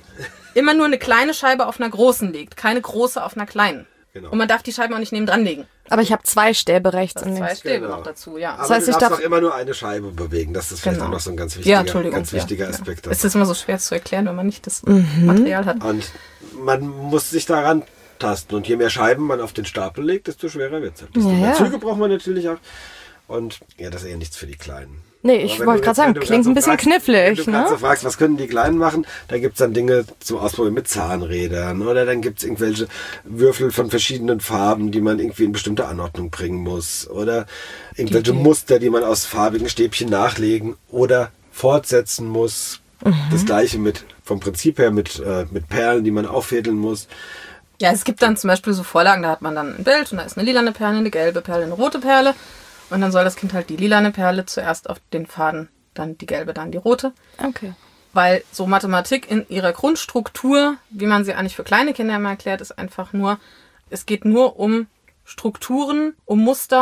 immer nur eine kleine Scheibe auf einer großen liegt, keine große auf einer kleinen. Genau. Und man darf die Scheiben auch nicht nebendran legen. Aber ich habe zwei Stäbe rechts und links. Zwei Stäbe genau. noch dazu, ja. Aber das heißt, du darfst ich darf auch immer nur eine Scheibe bewegen. Das ist vielleicht genau. auch noch so ein ganz wichtiger, ja, ganz wichtiger ja, Aspekt. Ja. Es ist immer so schwer zu erklären, wenn man nicht das mhm. Material hat. Und man muss sich daran tasten. Und je mehr Scheiben man auf den Stapel legt, desto schwerer wird es. Desto ja, mehr Züge braucht man natürlich auch. Und ja, das ist eher nichts für die Kleinen. Nee, ich wollte gerade sagen, klingt ein bisschen fragst, knifflig. Wenn du ne? so fragst, was können die Kleinen machen, da gibt's dann Dinge zum Ausprobieren mit Zahnrädern oder dann gibt's irgendwelche Würfel von verschiedenen Farben, die man irgendwie in bestimmte Anordnung bringen muss oder irgendwelche die, die. Muster, die man aus farbigen Stäbchen nachlegen oder fortsetzen muss. Mhm. Das Gleiche mit vom Prinzip her mit, äh, mit Perlen, die man auffädeln muss. Ja, es gibt dann zum Beispiel so Vorlagen, da hat man dann ein Bild und da ist eine lilane Perle, eine gelbe Perle, eine rote Perle. Und dann soll das Kind halt die lilane Perle zuerst auf den Faden, dann die gelbe, dann die rote. Okay. Weil so Mathematik in ihrer Grundstruktur, wie man sie eigentlich für kleine Kinder immer erklärt, ist einfach nur, es geht nur um Strukturen, um Muster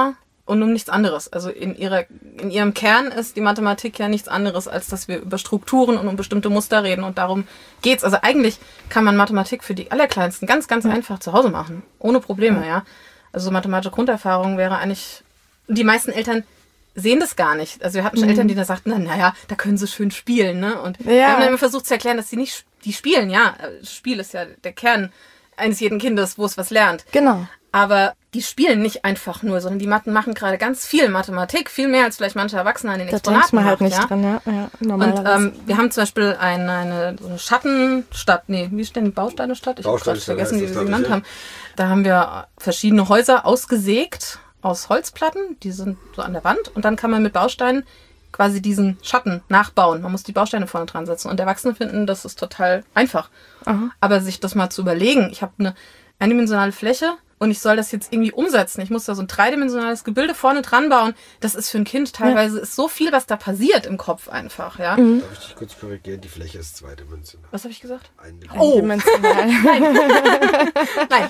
und um nichts anderes. Also in ihrer, in ihrem Kern ist die Mathematik ja nichts anderes, als dass wir über Strukturen und um bestimmte Muster reden und darum geht's. Also eigentlich kann man Mathematik für die Allerkleinsten ganz, ganz ja. einfach zu Hause machen. Ohne Probleme, ja. ja. Also mathematische Grunderfahrung wäre eigentlich, die meisten Eltern sehen das gar nicht. Also wir hatten schon mhm. Eltern, die da sagten, na, naja, da können sie schön spielen, ne? Und ja. wir haben dann immer versucht zu erklären, dass sie nicht, die spielen, ja. Spiel ist ja der Kern eines jeden Kindes, wo es was lernt. Genau. Aber die spielen nicht einfach nur, sondern die Matten machen gerade ganz viel Mathematik, viel mehr als vielleicht manche Erwachsene an den da Exponaten man halt macht, nicht ja? drin, ja. ja Und ähm, wir haben zum Beispiel eine, eine, so eine Schattenstadt, nee, wie ist denn die Bausteinestadt? Ich habe gerade vergessen, wie wir sie genannt haben. Da haben wir verschiedene Häuser ausgesägt aus Holzplatten, die sind so an der Wand und dann kann man mit Bausteinen quasi diesen Schatten nachbauen. Man muss die Bausteine vorne dran setzen und Erwachsene finden, das ist total einfach. Aha. Aber sich das mal zu überlegen, ich habe eine eindimensionale Fläche und ich soll das jetzt irgendwie umsetzen. Ich muss da so ein dreidimensionales Gebilde vorne dran bauen. Das ist für ein Kind teilweise ja. ist so viel, was da passiert im Kopf einfach. Ja. Mhm. Darf ich dich kurz korrigieren? Die Fläche ist zweidimensional. Was habe ich gesagt? Eindimensional. Oh. Nein. Nein.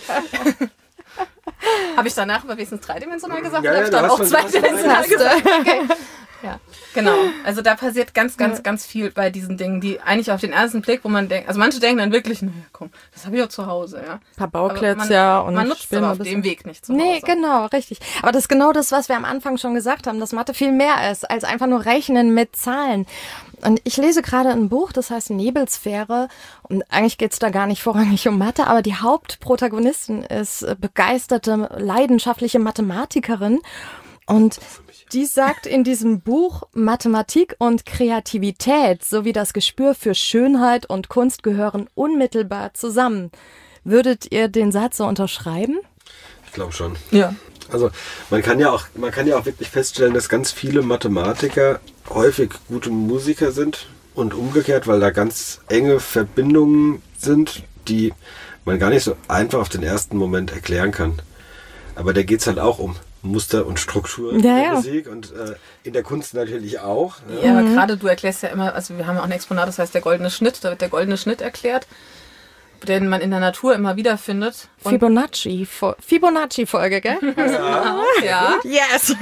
Habe ich danach aber wenigstens dreidimensional gesagt? Ja, oder ja, habe ich dann auch zweidimensional gesagt? Okay. Ja, genau. Also da passiert ganz, ganz, ja. ganz viel bei diesen Dingen, die eigentlich auf den ersten Blick, wo man denkt, also manche denken dann wirklich, naja, komm, das habe ich ja zu Hause, ja. Ein paar Bauklötze, ja. Und man nutzt aber auf dem Weg nicht zu Hause. Nee, genau, richtig. Aber das ist genau das, was wir am Anfang schon gesagt haben, dass Mathe viel mehr ist, als einfach nur Rechnen mit Zahlen. Und ich lese gerade ein Buch, das heißt Nebelsphäre. Und eigentlich geht's da gar nicht vorrangig um Mathe, aber die Hauptprotagonistin ist begeisterte, leidenschaftliche Mathematikerin. Und die sagt in diesem Buch, Mathematik und Kreativität sowie das Gespür für Schönheit und Kunst gehören unmittelbar zusammen. Würdet ihr den Satz so unterschreiben? Ich glaube schon. Ja. Also man kann ja auch, man kann ja auch wirklich feststellen, dass ganz viele Mathematiker häufig gute Musiker sind und umgekehrt, weil da ganz enge Verbindungen sind, die man gar nicht so einfach auf den ersten Moment erklären kann. Aber da geht's halt auch um Muster und Struktur in ja, der ja. Musik und äh, in der Kunst natürlich auch. Ja, ja aber mhm. gerade du erklärst ja immer, also wir haben ja auch ein Exponat, das heißt der goldene Schnitt, da wird der goldene Schnitt erklärt, den man in der Natur immer wieder findet. Und Fibonacci, Fibonacci-Folge, gell? Ja. ja. Yes!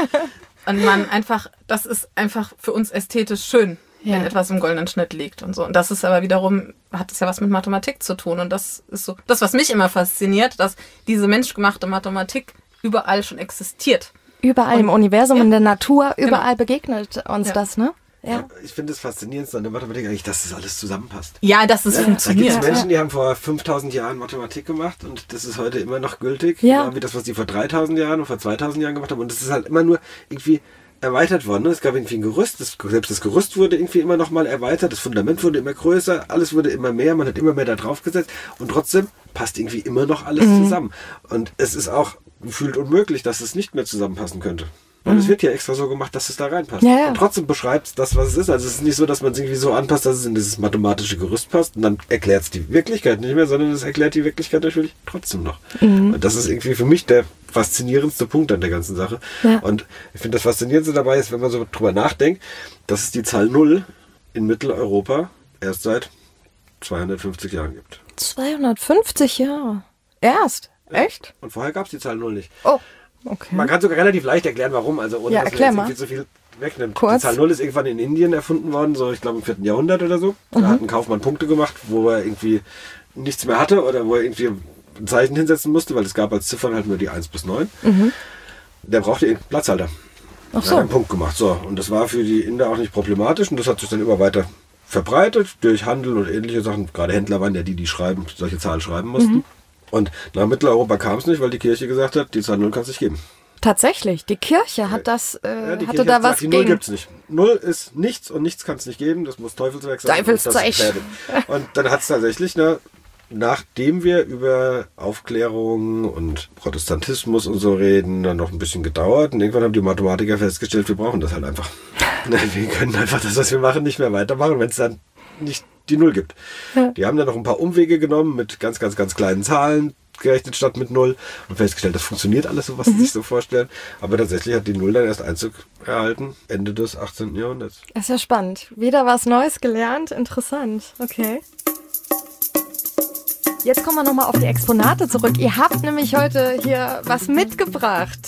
Und man einfach, das ist einfach für uns ästhetisch schön, ja. wenn etwas im goldenen Schnitt liegt und so. Und das ist aber wiederum, hat es ja was mit Mathematik zu tun. Und das ist so, das, was mich immer fasziniert, dass diese menschgemachte Mathematik überall schon existiert. Überall und, im Universum, ja. in der Natur, überall genau. begegnet uns ja. das, ne? Ja. Ja, ich finde es faszinierend an der Mathematik eigentlich, dass das alles zusammenpasst. Ja, dass es ja, funktioniert. Da gibt es Menschen, die haben vor fünftausend Jahren Mathematik gemacht und das ist heute immer noch gültig. Ja. Genau wie das, was die vor dreitausend Jahren und vor zweitausend Jahren gemacht haben. Und das ist halt immer nur irgendwie erweitert worden. Ne? Es gab irgendwie ein Gerüst, das, selbst das Gerüst wurde irgendwie immer noch mal erweitert, das Fundament wurde immer größer, alles wurde immer mehr, man hat immer mehr da drauf gesetzt und trotzdem passt irgendwie immer noch alles mhm. zusammen. Und es ist auch gefühlt unmöglich, dass es nicht mehr zusammenpassen könnte. Weil es wird ja extra so gemacht, dass es da reinpasst. Ja, ja. Und trotzdem beschreibt es das, was es ist. Also es ist nicht so, dass man es irgendwie so anpasst, dass es in dieses mathematische Gerüst passt und dann erklärt es die Wirklichkeit nicht mehr, sondern es erklärt die Wirklichkeit natürlich trotzdem noch. Mhm. Und das ist irgendwie für mich der faszinierendste Punkt an der ganzen Sache. Ja. Und ich finde, das Faszinierendste dabei ist, wenn man so drüber nachdenkt, dass es die Zahl null in Mitteleuropa erst seit zweihundertfünfzig Jahren gibt. zweihundertfünfzig Jahre? Erst? Ja. Echt? Und vorher gab es die Zahl null nicht. Oh. Okay. Man kann sogar relativ leicht erklären, warum, also ohne ja, dass man jetzt jetzt so viel wegnimmt. Kurz. Die Zahl null ist irgendwann in Indien erfunden worden, so ich glaube im vierten Jahrhundert oder so. Da mhm. hat ein Kaufmann Punkte gemacht, wo er irgendwie nichts mehr hatte oder wo er irgendwie ein Zeichen hinsetzen musste, weil es gab als Ziffern halt nur die eins bis neun. Mhm. Der brauchte einen Platzhalter. Ach so. Er hat einen Punkt gemacht. So, und das war für die Inder auch nicht problematisch und das hat sich dann immer weiter verbreitet durch Handel und ähnliche Sachen. Gerade Händler waren ja die, die schreiben, solche Zahlen schreiben mussten. Mhm. Und nach Mitteleuropa kam es nicht, weil die Kirche gesagt hat, die Zahl null kannst du nicht geben. Tatsächlich, die Kirche hat das, äh, ja, die hatte Kirche da hat was gesagt, die gegen. Null gibt's nicht. Null ist nichts und nichts kann es nicht geben. Das muss Teufelswerk sein. Teufelszeug. Und, und dann hat es tatsächlich, ne, nachdem wir über Aufklärung und Protestantismus und so reden, dann noch ein bisschen gedauert. Und irgendwann haben die Mathematiker festgestellt, wir brauchen das halt einfach. Wir können einfach das, was wir machen, nicht mehr weitermachen, wenn es dann nicht die Null gibt. Ja. Die haben dann noch ein paar Umwege genommen mit ganz, ganz, ganz kleinen Zahlen, gerechnet statt mit Null und festgestellt, das funktioniert alles so, was mhm. sie sich so vorstellen. Aber tatsächlich hat die Null dann erst Einzug erhalten, Ende des achtzehnten Jahrhunderts. Das ist ja spannend. Wieder was Neues gelernt. Interessant. Okay. Jetzt kommen wir nochmal auf die Exponate zurück. Ihr habt nämlich heute hier was mitgebracht. Ja.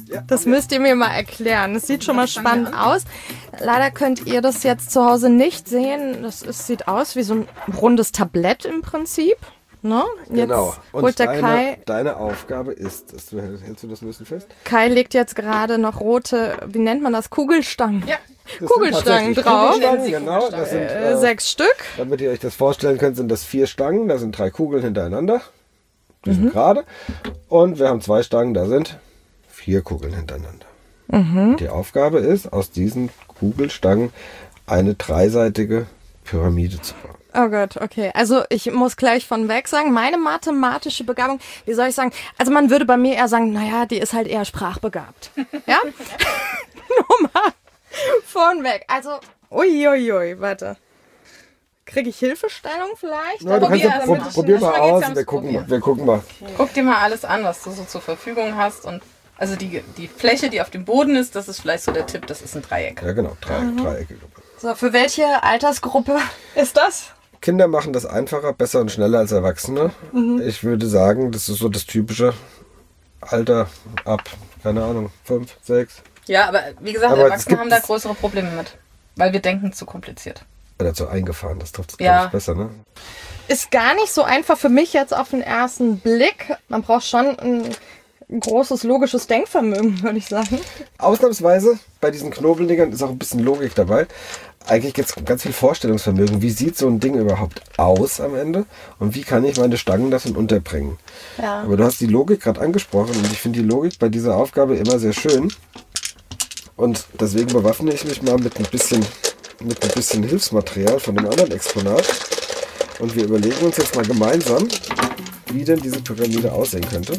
Ja. Das müsst ihr mir mal erklären. Das sieht schon mal spannend aus. Leider könnt ihr das jetzt zu Hause nicht sehen. Das ist, sieht aus wie so ein rundes Tablett im Prinzip. Ne? Jetzt Genau. Und holt der deine, Kai, deine Aufgabe ist, dass du, hältst du das ein bisschen fest? Kai legt jetzt gerade noch rote, wie nennt man das, Kugelstangen. Ja. Das Kugelstangen sind drauf. Kugelstangen, genau. Das sind, Äh, äh, sechs Stück. damit ihr euch das vorstellen könnt, sind das vier Stangen. Da sind drei Kugeln hintereinander. Die sind gerade. Und wir haben zwei Stangen, da sind vier Kugeln hintereinander. Mhm. Die Aufgabe ist, aus diesen Kugelstangen eine dreiseitige Pyramide zu bauen. Oh Gott, okay. Also ich muss gleich von weg sagen, meine mathematische Begabung, wie soll ich sagen, also man würde bei mir eher sagen, naja, die ist halt eher sprachbegabt. Ja? Nur mal von weg. Also, uiuiui, ui, ui, warte. Kriege ich Hilfestellung vielleicht? Na, du kannst Probier, ja, also pro, mit- probier mal erstmal geht's aus, ja ums wir gucken, Probieren. mal, wir gucken mal. Guck dir mal alles an, was du so zur Verfügung hast. Und also die, die Fläche, die auf dem Boden ist, das ist vielleicht so der Tipp, das ist ein Dreieck. Ja genau, drei, Dreiecke. So, für welche Altersgruppe ist das? Kinder machen das einfacher, besser und schneller als Erwachsene. Ich würde sagen, das ist so das typische Alter ab, keine Ahnung, fünf, sechs. Ja, aber wie gesagt, Aber es Erwachsene gibt haben da es- größere Probleme mit. Weil wir denken zu kompliziert. Oder so eingefahren, das trifft es Ja. glaube ich besser, ne? Ist gar nicht so einfach für mich jetzt auf den ersten Blick. Man braucht schon ein großes logisches Denkvermögen, würde ich sagen. Ausnahmsweise bei diesen Knobeldingern ist auch ein bisschen Logik dabei. Eigentlich gibt es ganz viel Vorstellungsvermögen. Wie sieht so ein Ding überhaupt aus am Ende? Und wie kann ich meine Stangen davon unterbringen? Ja. Aber du hast die Logik gerade angesprochen und ich finde die Logik bei dieser Aufgabe immer sehr schön. Und deswegen bewaffne ich mich mal mit ein bisschen, mit ein bisschen Hilfsmaterial von dem anderen Exponat. Und wir überlegen uns jetzt mal gemeinsam, wie denn diese Pyramide aussehen könnte.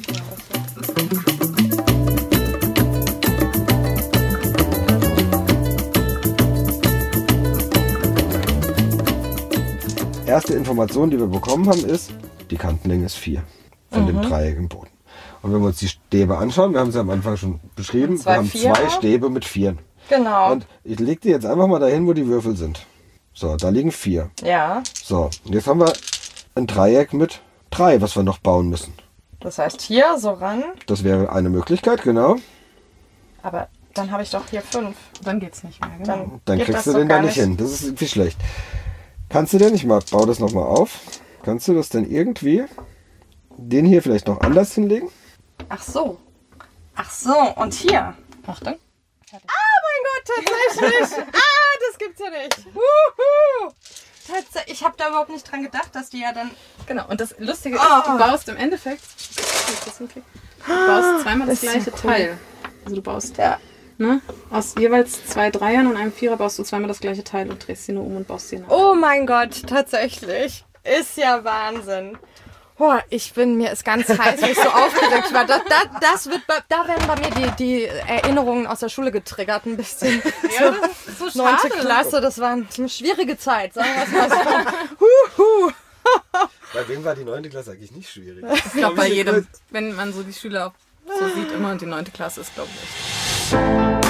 Erste Information, die wir bekommen haben, ist, die Kantenlänge ist vier von dem Dreieck im Boden. Und wenn wir uns die Stäbe anschauen, wir haben sie am Anfang schon beschrieben, Zwei wir haben Vierer. zwei Stäbe mit Vieren. Genau. Und ich leg die jetzt einfach mal dahin, wo die Würfel sind. So, da liegen vier. Ja, So, und jetzt haben wir ein Dreieck mit drei, was wir noch bauen müssen. das heißt hier so ran, Das wäre eine Möglichkeit, genau. aber dann habe ich doch hier fünf. Dann geht's nicht mehr. Genau. Dann, Dann geht kriegst das du doch den da gar nicht hin. Das ist irgendwie schlecht. Kannst du denn, ich mal, bau das nochmal auf. Kannst du das denn irgendwie, den hier vielleicht noch anders hinlegen? Ach so. Ach so, und hier. Achtung. Ah, mein Gott, tatsächlich. ah, das gibt's ja nicht. Wuhu. Tats- Ich habe da überhaupt nicht dran gedacht, dass die ja dann... Genau. Und das Lustige Ah. ist, du baust im Endeffekt, du baust zweimal das, Das ist ja gleiche cool. Teil. Also du baust Ja. ne, aus jeweils zwei Dreiern und einem Vierer baust du zweimal das gleiche Teil und drehst sie nur um und baust sie nach. Oh mein Gott, tatsächlich. Ist ja Wahnsinn. Boah, ich bin, mir ist ganz heiß, weil ich so aufgeregt war. Das, das, das wird bei, da werden bei mir die, die Erinnerungen aus der Schule getriggert ein bisschen. Ja, das ist so Neunte schade. Klasse, das war eine schwierige Zeit, sagen wir es mal so. Huhu. Bei wem war die neunte Klasse eigentlich nicht schwierig? Ich glaube bei jedem, wenn man so die Schüler auch so sieht, immer und die neunte Klasse ist, glaube ich, echt.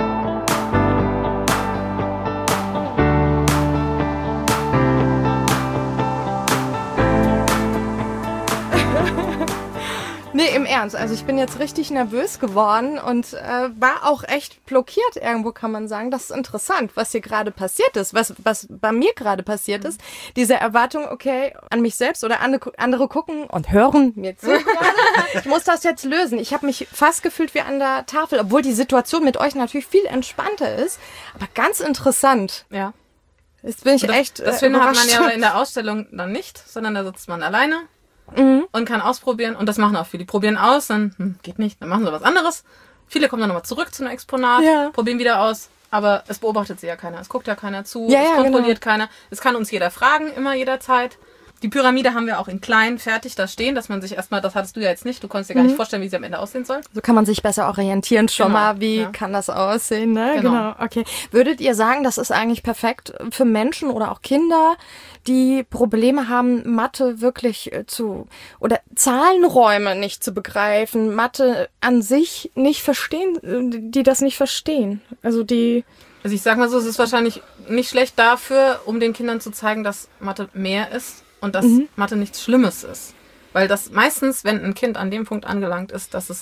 Nee, im Ernst. Also ich bin jetzt richtig nervös geworden und äh, war auch echt blockiert irgendwo, kann man sagen. Das ist interessant, was hier gerade passiert ist, was, was bei mir gerade passiert ist. Diese Erwartung, okay, an mich selbst oder andere, andere gucken und hören mir zu gerade. Ich muss das jetzt lösen. Ich habe mich fast gefühlt wie an der Tafel, obwohl die Situation mit euch natürlich viel entspannter ist. Aber ganz interessant. Ja. Jetzt bin ich Das, echt das äh, Schöne hat man überrascht. ja in der Ausstellung dann nicht, sondern da sitzt man alleine Mhm. und kann ausprobieren. Und das machen auch viele. Die probieren aus, dann hm, geht nicht, dann machen sie was anderes. Viele kommen dann nochmal zurück zu einem Exponat, Ja. probieren wieder aus. Aber es beobachtet sie ja keiner. Es guckt ja keiner zu, Ja, es ja, kontrolliert keiner. Es kann uns jeder fragen, immer jederzeit. Die Pyramide haben wir auch in klein fertig da stehen, dass man sich erstmal, das hattest du ja jetzt nicht, du konntest dir gar nicht vorstellen, wie sie am Ende aussehen soll. So kann man sich besser orientieren schon Genau, mal, wie ja. kann das aussehen, ne? Genau. Okay. Würdet ihr sagen, das ist eigentlich perfekt für Menschen oder auch Kinder, die Probleme haben, Mathe wirklich äh, zu, oder Zahlenräume nicht zu begreifen, Mathe an sich nicht verstehen, äh, die das nicht verstehen? Also die, Also ich sag mal so, es ist wahrscheinlich nicht schlecht dafür, um den Kindern zu zeigen, dass Mathe mehr ist und dass Mathe nichts Schlimmes ist. Weil das meistens, wenn ein Kind an dem Punkt angelangt ist, dass es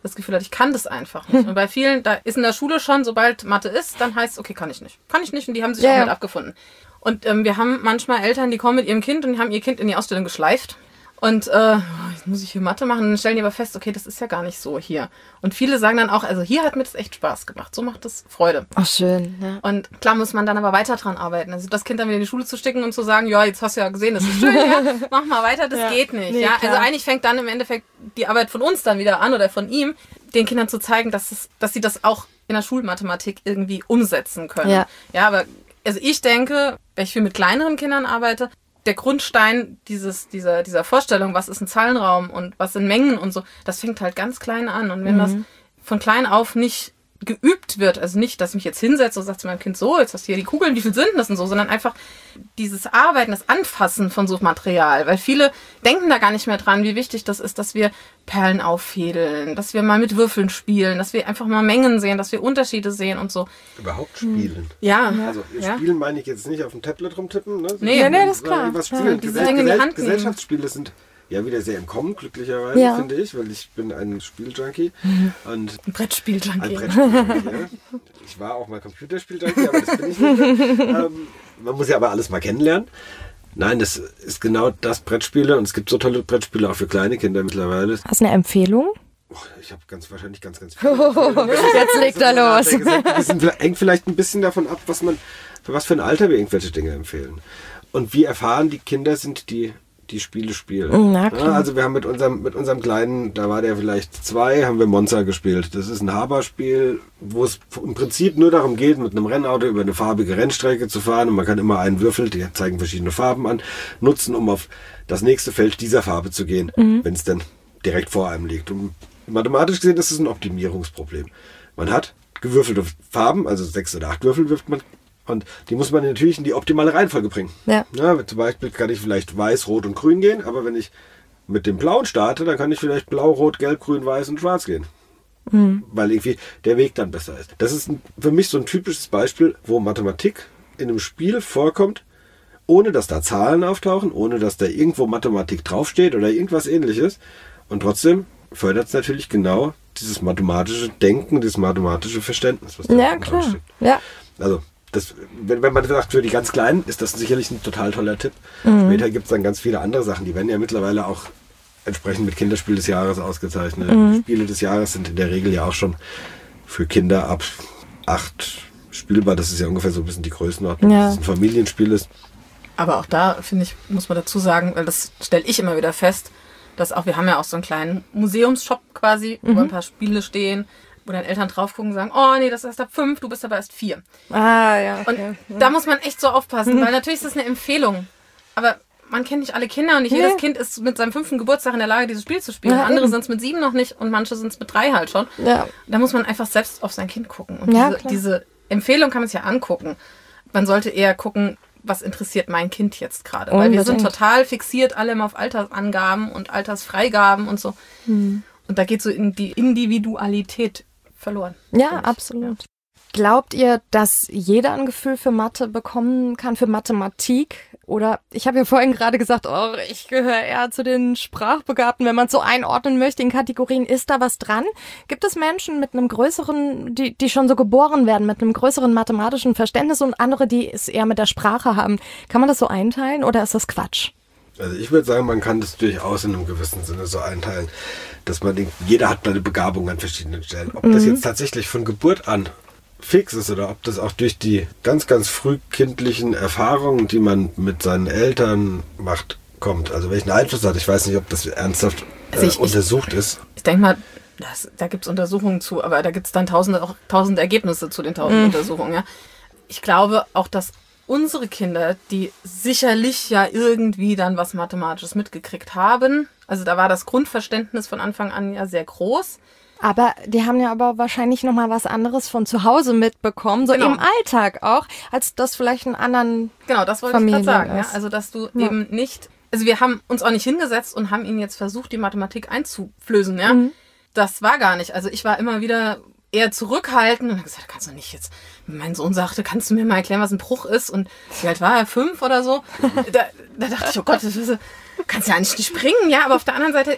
das Gefühl hat, ich kann das einfach nicht. Und bei vielen, da ist in der Schule schon, sobald Mathe ist, dann heißt es, okay, kann ich nicht. Kann ich nicht und die haben sich ja, auch ja. mit abgefunden. Und ähm, wir haben manchmal Eltern, die kommen mit ihrem Kind und die haben ihr Kind in die Ausstellung geschleift. Und äh, jetzt muss ich hier Mathe machen. Und dann stellen die aber fest, okay, das ist ja gar nicht so hier. Und viele sagen dann auch, also hier hat mir das echt Spaß gemacht. So macht das Freude. Ach, schön. Ja. Und klar muss man dann aber weiter dran arbeiten. Also das Kind dann wieder in die Schule zu stecken und zu sagen, ja, jetzt hast du ja gesehen, das ist schön, ja, mach mal weiter, das ja. geht nicht. Nee, ja, klar. also eigentlich fängt dann im Endeffekt die Arbeit von uns dann wieder an oder von ihm, den Kindern zu zeigen, dass, es, dass sie das auch in der Schulmathematik irgendwie umsetzen können. Ja. ja, aber also ich denke, wenn ich viel mit kleineren Kindern arbeite, der Grundstein dieses, dieser, dieser Vorstellung, was ist ein Zahlenraum und was sind Mengen und so, das fängt halt ganz klein an. Und wenn mhm. das von klein auf nicht geübt wird, also nicht, dass ich mich jetzt hinsetze und sage zu meinem Kind, so, jetzt hast du hier die Kugeln, wie viel sind das und so, sondern einfach dieses Arbeiten, das Anfassen von so Material, weil viele denken da gar nicht mehr dran, wie wichtig das ist, dass wir Perlen auffädeln, dass wir mal mit Würfeln spielen, dass wir einfach mal Mengen sehen, dass wir Unterschiede sehen und so. Überhaupt spielen. Ja. Also ja. Spielen meine ich jetzt nicht auf dem Tablet rumtippen, ne? Nee, ja, nee, das ist klar. Was spielen. Ja, diese Gesell Dinge in die Gesell Hand nehmen. Gesellschaftsspiele sind ja wieder sehr im Kommen, glücklicherweise, Ja. finde ich, weil ich bin ein Spieljunkie. Und Ein Brettspiel-Junkie. ein Brettspiel-Junkie, ja. Ich war auch mal Computerspiel-Junkie, aber das bin ich nicht mehr. ähm, man muss ja aber alles mal kennenlernen. Nein, das ist genau das Brettspiele und es gibt so tolle Brettspiele auch für kleine Kinder mittlerweile. Hast du eine Empfehlung? Oh, ich habe ganz wahrscheinlich ganz, ganz viele. Jetzt legt er los. Das hängt vielleicht ein bisschen davon ab, was man, für was für ein Alter wir irgendwelche Dinge empfehlen. Und wie erfahren die Kinder sind, die die Spiele spielen. Na klar. Ja, also wir haben mit unserem, mit unserem Kleinen, da war der vielleicht zwei, haben wir Monza gespielt. Das ist ein Haberspiel, wo es im Prinzip nur darum geht, mit einem Rennauto über eine farbige Rennstrecke zu fahren und man kann immer einen Würfel, die zeigen verschiedene Farben an, nutzen, um auf das nächste Feld dieser Farbe zu gehen, mhm. wenn es dann direkt vor einem liegt. Und mathematisch gesehen ist es ein Optimierungsproblem. Man hat gewürfelte Farben, also sechs oder acht Würfel wirft man, und die muss man natürlich in die optimale Reihenfolge bringen. Ja. Ja, zum Beispiel kann ich vielleicht weiß, rot und grün gehen, aber wenn ich mit dem Blauen starte, dann kann ich vielleicht blau, rot, gelb, grün, weiß und schwarz gehen. Mhm. Weil irgendwie der Weg dann besser ist. Das ist für mich so ein typisches Beispiel, wo Mathematik in einem Spiel vorkommt, ohne dass da Zahlen auftauchen, ohne dass da irgendwo Mathematik draufsteht oder irgendwas Ähnliches. Und trotzdem fördert es natürlich genau dieses mathematische Denken, dieses mathematische Verständnis, was da ja, klar. steckt. Ja. Also, das, wenn, wenn man sagt, für die ganz Kleinen ist das sicherlich ein total toller Tipp. Mhm. Später gibt es dann ganz viele andere Sachen. Die werden ja mittlerweile auch entsprechend mit Kinderspiel des Jahres ausgezeichnet. Mhm. Spiele des Jahres sind in der Regel ja auch schon für Kinder ab acht spielbar. Das ist ja ungefähr so ein bisschen die Größenordnung, ja. dass es ein Familienspiel ist. Aber auch da, finde ich, muss man dazu sagen, weil das stelle ich immer wieder fest, dass auch, wir haben ja auch so einen kleinen Museumsshop quasi, mhm. wo ein paar Spiele stehen, wo dann Eltern drauf gucken und sagen, oh nee, das ist erst ab fünf, du bist aber erst vier. Ah, ja. Okay. Und ja. da muss man echt so aufpassen, weil natürlich ist das eine Empfehlung. Aber man kennt nicht alle Kinder und nicht nee. jedes Kind ist mit seinem fünften Geburtstag in der Lage, dieses Spiel zu spielen. Ja, andere sind es mit sieben noch nicht und manche sind es mit drei halt schon. Ja. Da muss man einfach selbst auf sein Kind gucken. Und ja, diese, diese Empfehlung kann man sich ja angucken. Man sollte eher gucken, was interessiert mein Kind jetzt gerade. Weil wir sind total fixiert alle immer auf Altersangaben und Altersfreigaben und so. Hm. Und da geht so in die Individualität verloren. Ja, absolut. Ja. Glaubt ihr, dass jeder ein Gefühl für Mathe bekommen kann, für Mathematik? Oder ich habe ja vorhin gerade gesagt, oh, ich gehöre eher zu den Sprachbegabten, wenn man es so einordnen möchte in Kategorien. Ist da was dran? Gibt es Menschen mit einem größeren, die, die schon so geboren werden, mit einem größeren mathematischen Verständnis und andere, die es eher mit der Sprache haben? Kann man das so einteilen oder ist das Quatsch? Also ich würde sagen, man kann das durchaus in einem gewissen Sinne so einteilen, dass man denkt, jeder hat eine Begabung an verschiedenen Stellen. Ob mhm. das jetzt tatsächlich von Geburt an fix ist oder ob das auch durch die ganz, ganz frühkindlichen Erfahrungen, die man mit seinen Eltern macht, kommt. Also welchen Einfluss hat. Ich weiß nicht, ob das ernsthaft äh, also ich, untersucht ich, ist. Ich denke mal, das, da gibt es Untersuchungen zu, aber da gibt es dann tausende, auch tausend Ergebnisse zu den tausend mhm. Untersuchungen. Ja. Ich glaube auch, dass unsere Kinder, die sicherlich ja irgendwie dann was Mathematisches mitgekriegt haben, also da war das Grundverständnis von Anfang an ja sehr groß. Aber die haben ja aber wahrscheinlich nochmal was anderes von zu Hause mitbekommen, so genau. im Alltag auch, als das vielleicht in anderen Genau, das wollte Familien ich gerade sagen. ist. Ja? Also, dass du ja. eben nicht, also wir haben uns auch nicht hingesetzt und haben ihnen jetzt versucht, die Mathematik einzuflößen. Ja? Mhm. Das war gar nicht. Also ich war immer wieder eher zurückhaltend und habe gesagt, kannst du nicht jetzt, mein Sohn sagte, kannst du mir mal erklären, was ein Bruch ist? Und wie alt war er? Fünf oder so? da, da dachte ich, oh Gott, das ist, du kannst ja nicht springen, ja, aber auf der anderen Seite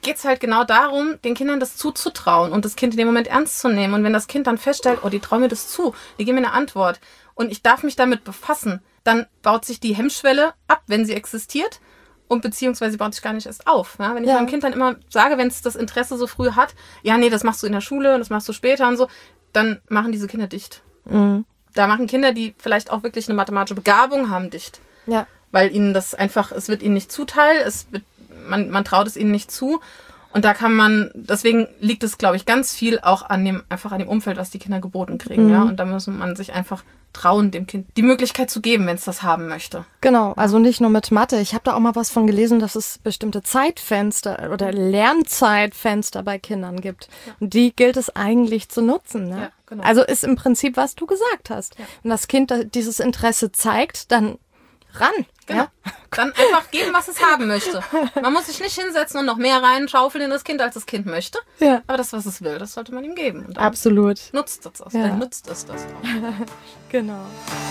geht's halt genau darum, den Kindern das zuzutrauen und das Kind in dem Moment ernst zu nehmen. Und wenn das Kind dann feststellt, oh, die trauen mir das zu, die geben mir eine Antwort und ich darf mich damit befassen, dann baut sich die Hemmschwelle ab, wenn sie existiert. Und beziehungsweise baut sich gar nicht erst auf. Ja? Wenn ich ja. meinem Kind dann immer sage, wenn es das Interesse so früh hat, ja, nee, das machst du in der Schule und das machst du später und so, dann machen diese Kinder dicht. Mhm. Da machen Kinder, die vielleicht auch wirklich eine mathematische Begabung haben, dicht. Ja. Weil ihnen das einfach, es wird ihnen nicht zuteil, es wird, man, man traut es ihnen nicht zu. Und da kann man, deswegen liegt es, glaube ich, ganz viel auch an dem, einfach an dem Umfeld, was die Kinder geboten kriegen. Mhm. Ja? Und da muss man sich einfach trauen, dem Kind die Möglichkeit zu geben, wenn es das haben möchte. Genau, also nicht nur mit Mathe. Ich habe da auch mal was von gelesen, dass es bestimmte Zeitfenster oder Lernzeitfenster bei Kindern gibt. Ja. Und die gilt es eigentlich zu nutzen. Ne? Ja, genau. Also ist im Prinzip, was du gesagt hast. Ja. Wenn das Kind dieses Interesse zeigt, dann ran. Genau. Ja? Dann einfach geben, was es haben möchte. Man muss sich nicht hinsetzen und noch mehr reinschaufeln in das Kind, als das Kind möchte. Ja. Aber das, was es will, das sollte man ihm geben. Und absolut. Nutzt es das. Ja. Dann nutzt es das auch. Genau.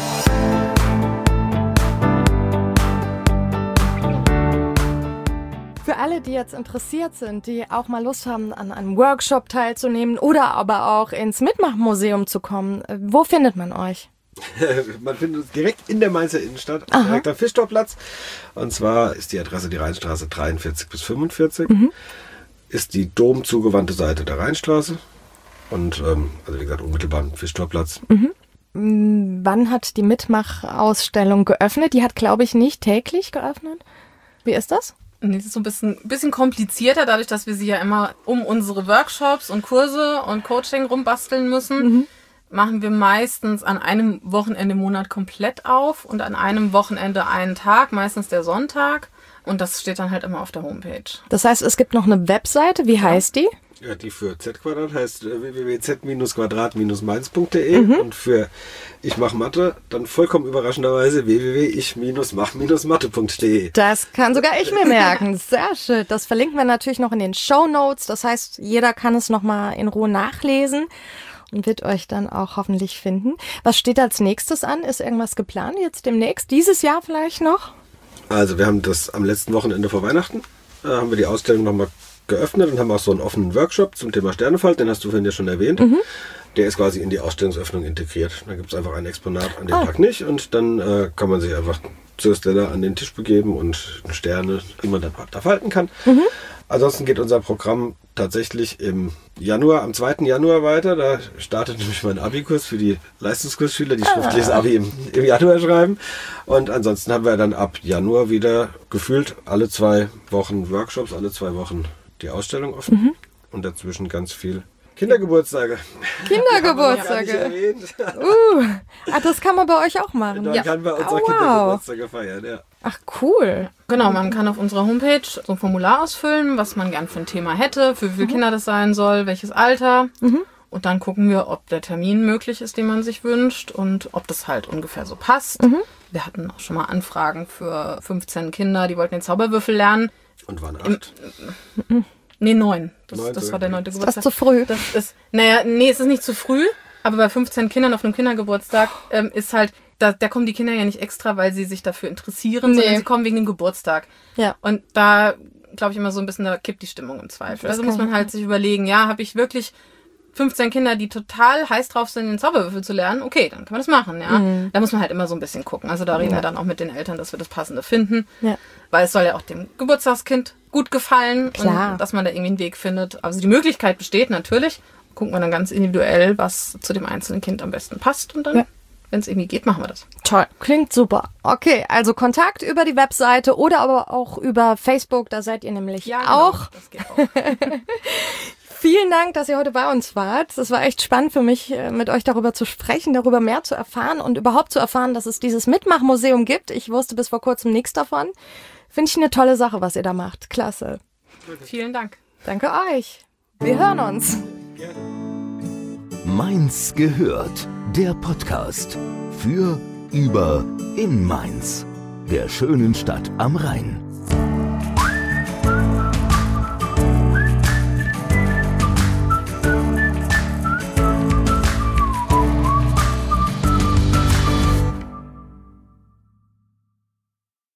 Für alle, die jetzt interessiert sind, die auch mal Lust haben, an einem Workshop teilzunehmen oder aber auch ins Mitmachmuseum zu kommen, wo findet man euch? Man findet uns direkt in der Mainzer Innenstadt, Aha. direkt am Fischtorplatz. Und zwar ist die Adresse die Rheinstraße dreiundvierzig bis fünfundvierzig. Mhm. Ist die domzugewandte Seite der Rheinstraße. Und ähm, also wie gesagt, unmittelbar am Fischtorplatz. Mhm. Wann hat die Mitmachausstellung geöffnet? Die hat, glaube ich, nicht täglich geöffnet. Wie ist das? Nee, das ist so ein bisschen, bisschen komplizierter, dadurch, dass wir sie ja immer um unsere Workshops und Kurse und Coaching rumbasteln müssen. Mhm. Machen wir meistens an einem Wochenende im Monat komplett auf und an einem Wochenende einen Tag, meistens der Sonntag. Und das steht dann halt immer auf der Homepage. Das heißt, es gibt noch eine Webseite. Wie ja. heißt die? Ja, die für Z-Quadrat heißt w w w punkt z quadrat dash mainz punkt d e mhm. und für Ich mach Mathe dann vollkommen überraschenderweise w w w punkt ich mach mathe punkt d e. Das kann sogar ich mir merken. Sehr schön. Das verlinken wir natürlich noch in den Shownotes. Das heißt, jeder kann es nochmal in Ruhe nachlesen. Und wird euch dann auch hoffentlich finden. Was steht als nächstes an? Ist irgendwas geplant jetzt demnächst? Dieses Jahr vielleicht noch? Also wir haben das am letzten Wochenende vor Weihnachten, äh, haben wir die Ausstellung nochmal geöffnet und haben auch so einen offenen Workshop zum Thema Sternefalt, den hast du vorhin ja schon erwähnt. Mhm. Der ist quasi in die Ausstellungsöffnung integriert. Da gibt es einfach ein Exponat an dem oh. Tag nicht und dann äh, kann man sich einfach zur Stella an den Tisch begeben und Sterne, die man dann da falten kann. Mhm. Ansonsten geht unser Programm tatsächlich im Januar, am zweiten Januar weiter. Da startet nämlich mein Abi-Kurs für die Leistungskursschüler, die schriftliches Abi im, im Januar schreiben. Und ansonsten haben wir dann ab Januar wieder gefühlt alle zwei Wochen Workshops, alle zwei Wochen die Ausstellung offen. Mhm. Und dazwischen ganz viel Kindergeburtstage. Kindergeburtstage. uh, ah, das kann man bei euch auch machen. Dann ja. kann bei unserer oh, wow. Kindergeburtstage feiern, ja. Ach, cool. Genau, man kann auf unserer Homepage so ein Formular ausfüllen, was man gern für ein Thema hätte, für wie viele mhm. Kinder das sein soll, welches Alter. Mhm. Und dann gucken wir, ob der Termin möglich ist, den man sich wünscht und ob das halt ungefähr so passt. Mhm. Wir hatten auch schon mal Anfragen für fünfzehn Kinder, die wollten den Zauberwürfel lernen. Und waren acht? Im, nee, neun. Das, das war der neunte Geburtstag. Ist das zu früh? Das ist, naja, nee, es ist nicht zu früh. Aber bei fünfzehn Kindern auf einem Kindergeburtstag ähm, ist halt, da, da kommen die Kinder ja nicht extra, weil sie sich dafür interessieren, nee. sondern sie kommen wegen dem Geburtstag. Ja. Und da glaube ich immer so ein bisschen, da kippt die Stimmung im Zweifel. Das also muss man halt sich überlegen, ja, habe ich wirklich fünfzehn Kinder, die total heiß drauf sind, den Zauberwürfel zu lernen, okay, dann kann man das machen, ja. Mhm. Da muss man halt immer so ein bisschen gucken. Also da reden ja. wir dann auch mit den Eltern, dass wir das Passende finden. Ja. Weil es soll ja auch dem Geburtstagskind gut gefallen. Klar. Und dass man da irgendwie einen Weg findet. Also die Möglichkeit besteht natürlich. Gucken wir dann ganz individuell, was zu dem einzelnen Kind am besten passt. Und dann, ja. wenn es irgendwie geht, machen wir das. Toll, klingt super. Okay, also Kontakt über die Webseite oder aber auch über Facebook, da seid ihr nämlich ja, genau. auch. Das geht auch. Vielen Dank, dass ihr heute bei uns wart. Das war echt spannend für mich, mit euch darüber zu sprechen, darüber mehr zu erfahren und überhaupt zu erfahren, dass es dieses Mitmachmuseum gibt. Ich wusste bis vor kurzem nichts davon. Finde ich eine tolle Sache, was ihr da macht. Klasse. Vielen Dank. Danke euch. Wir hören uns. Mainz gehört. Der Podcast für, über, in Mainz. Der schönen Stadt am Rhein.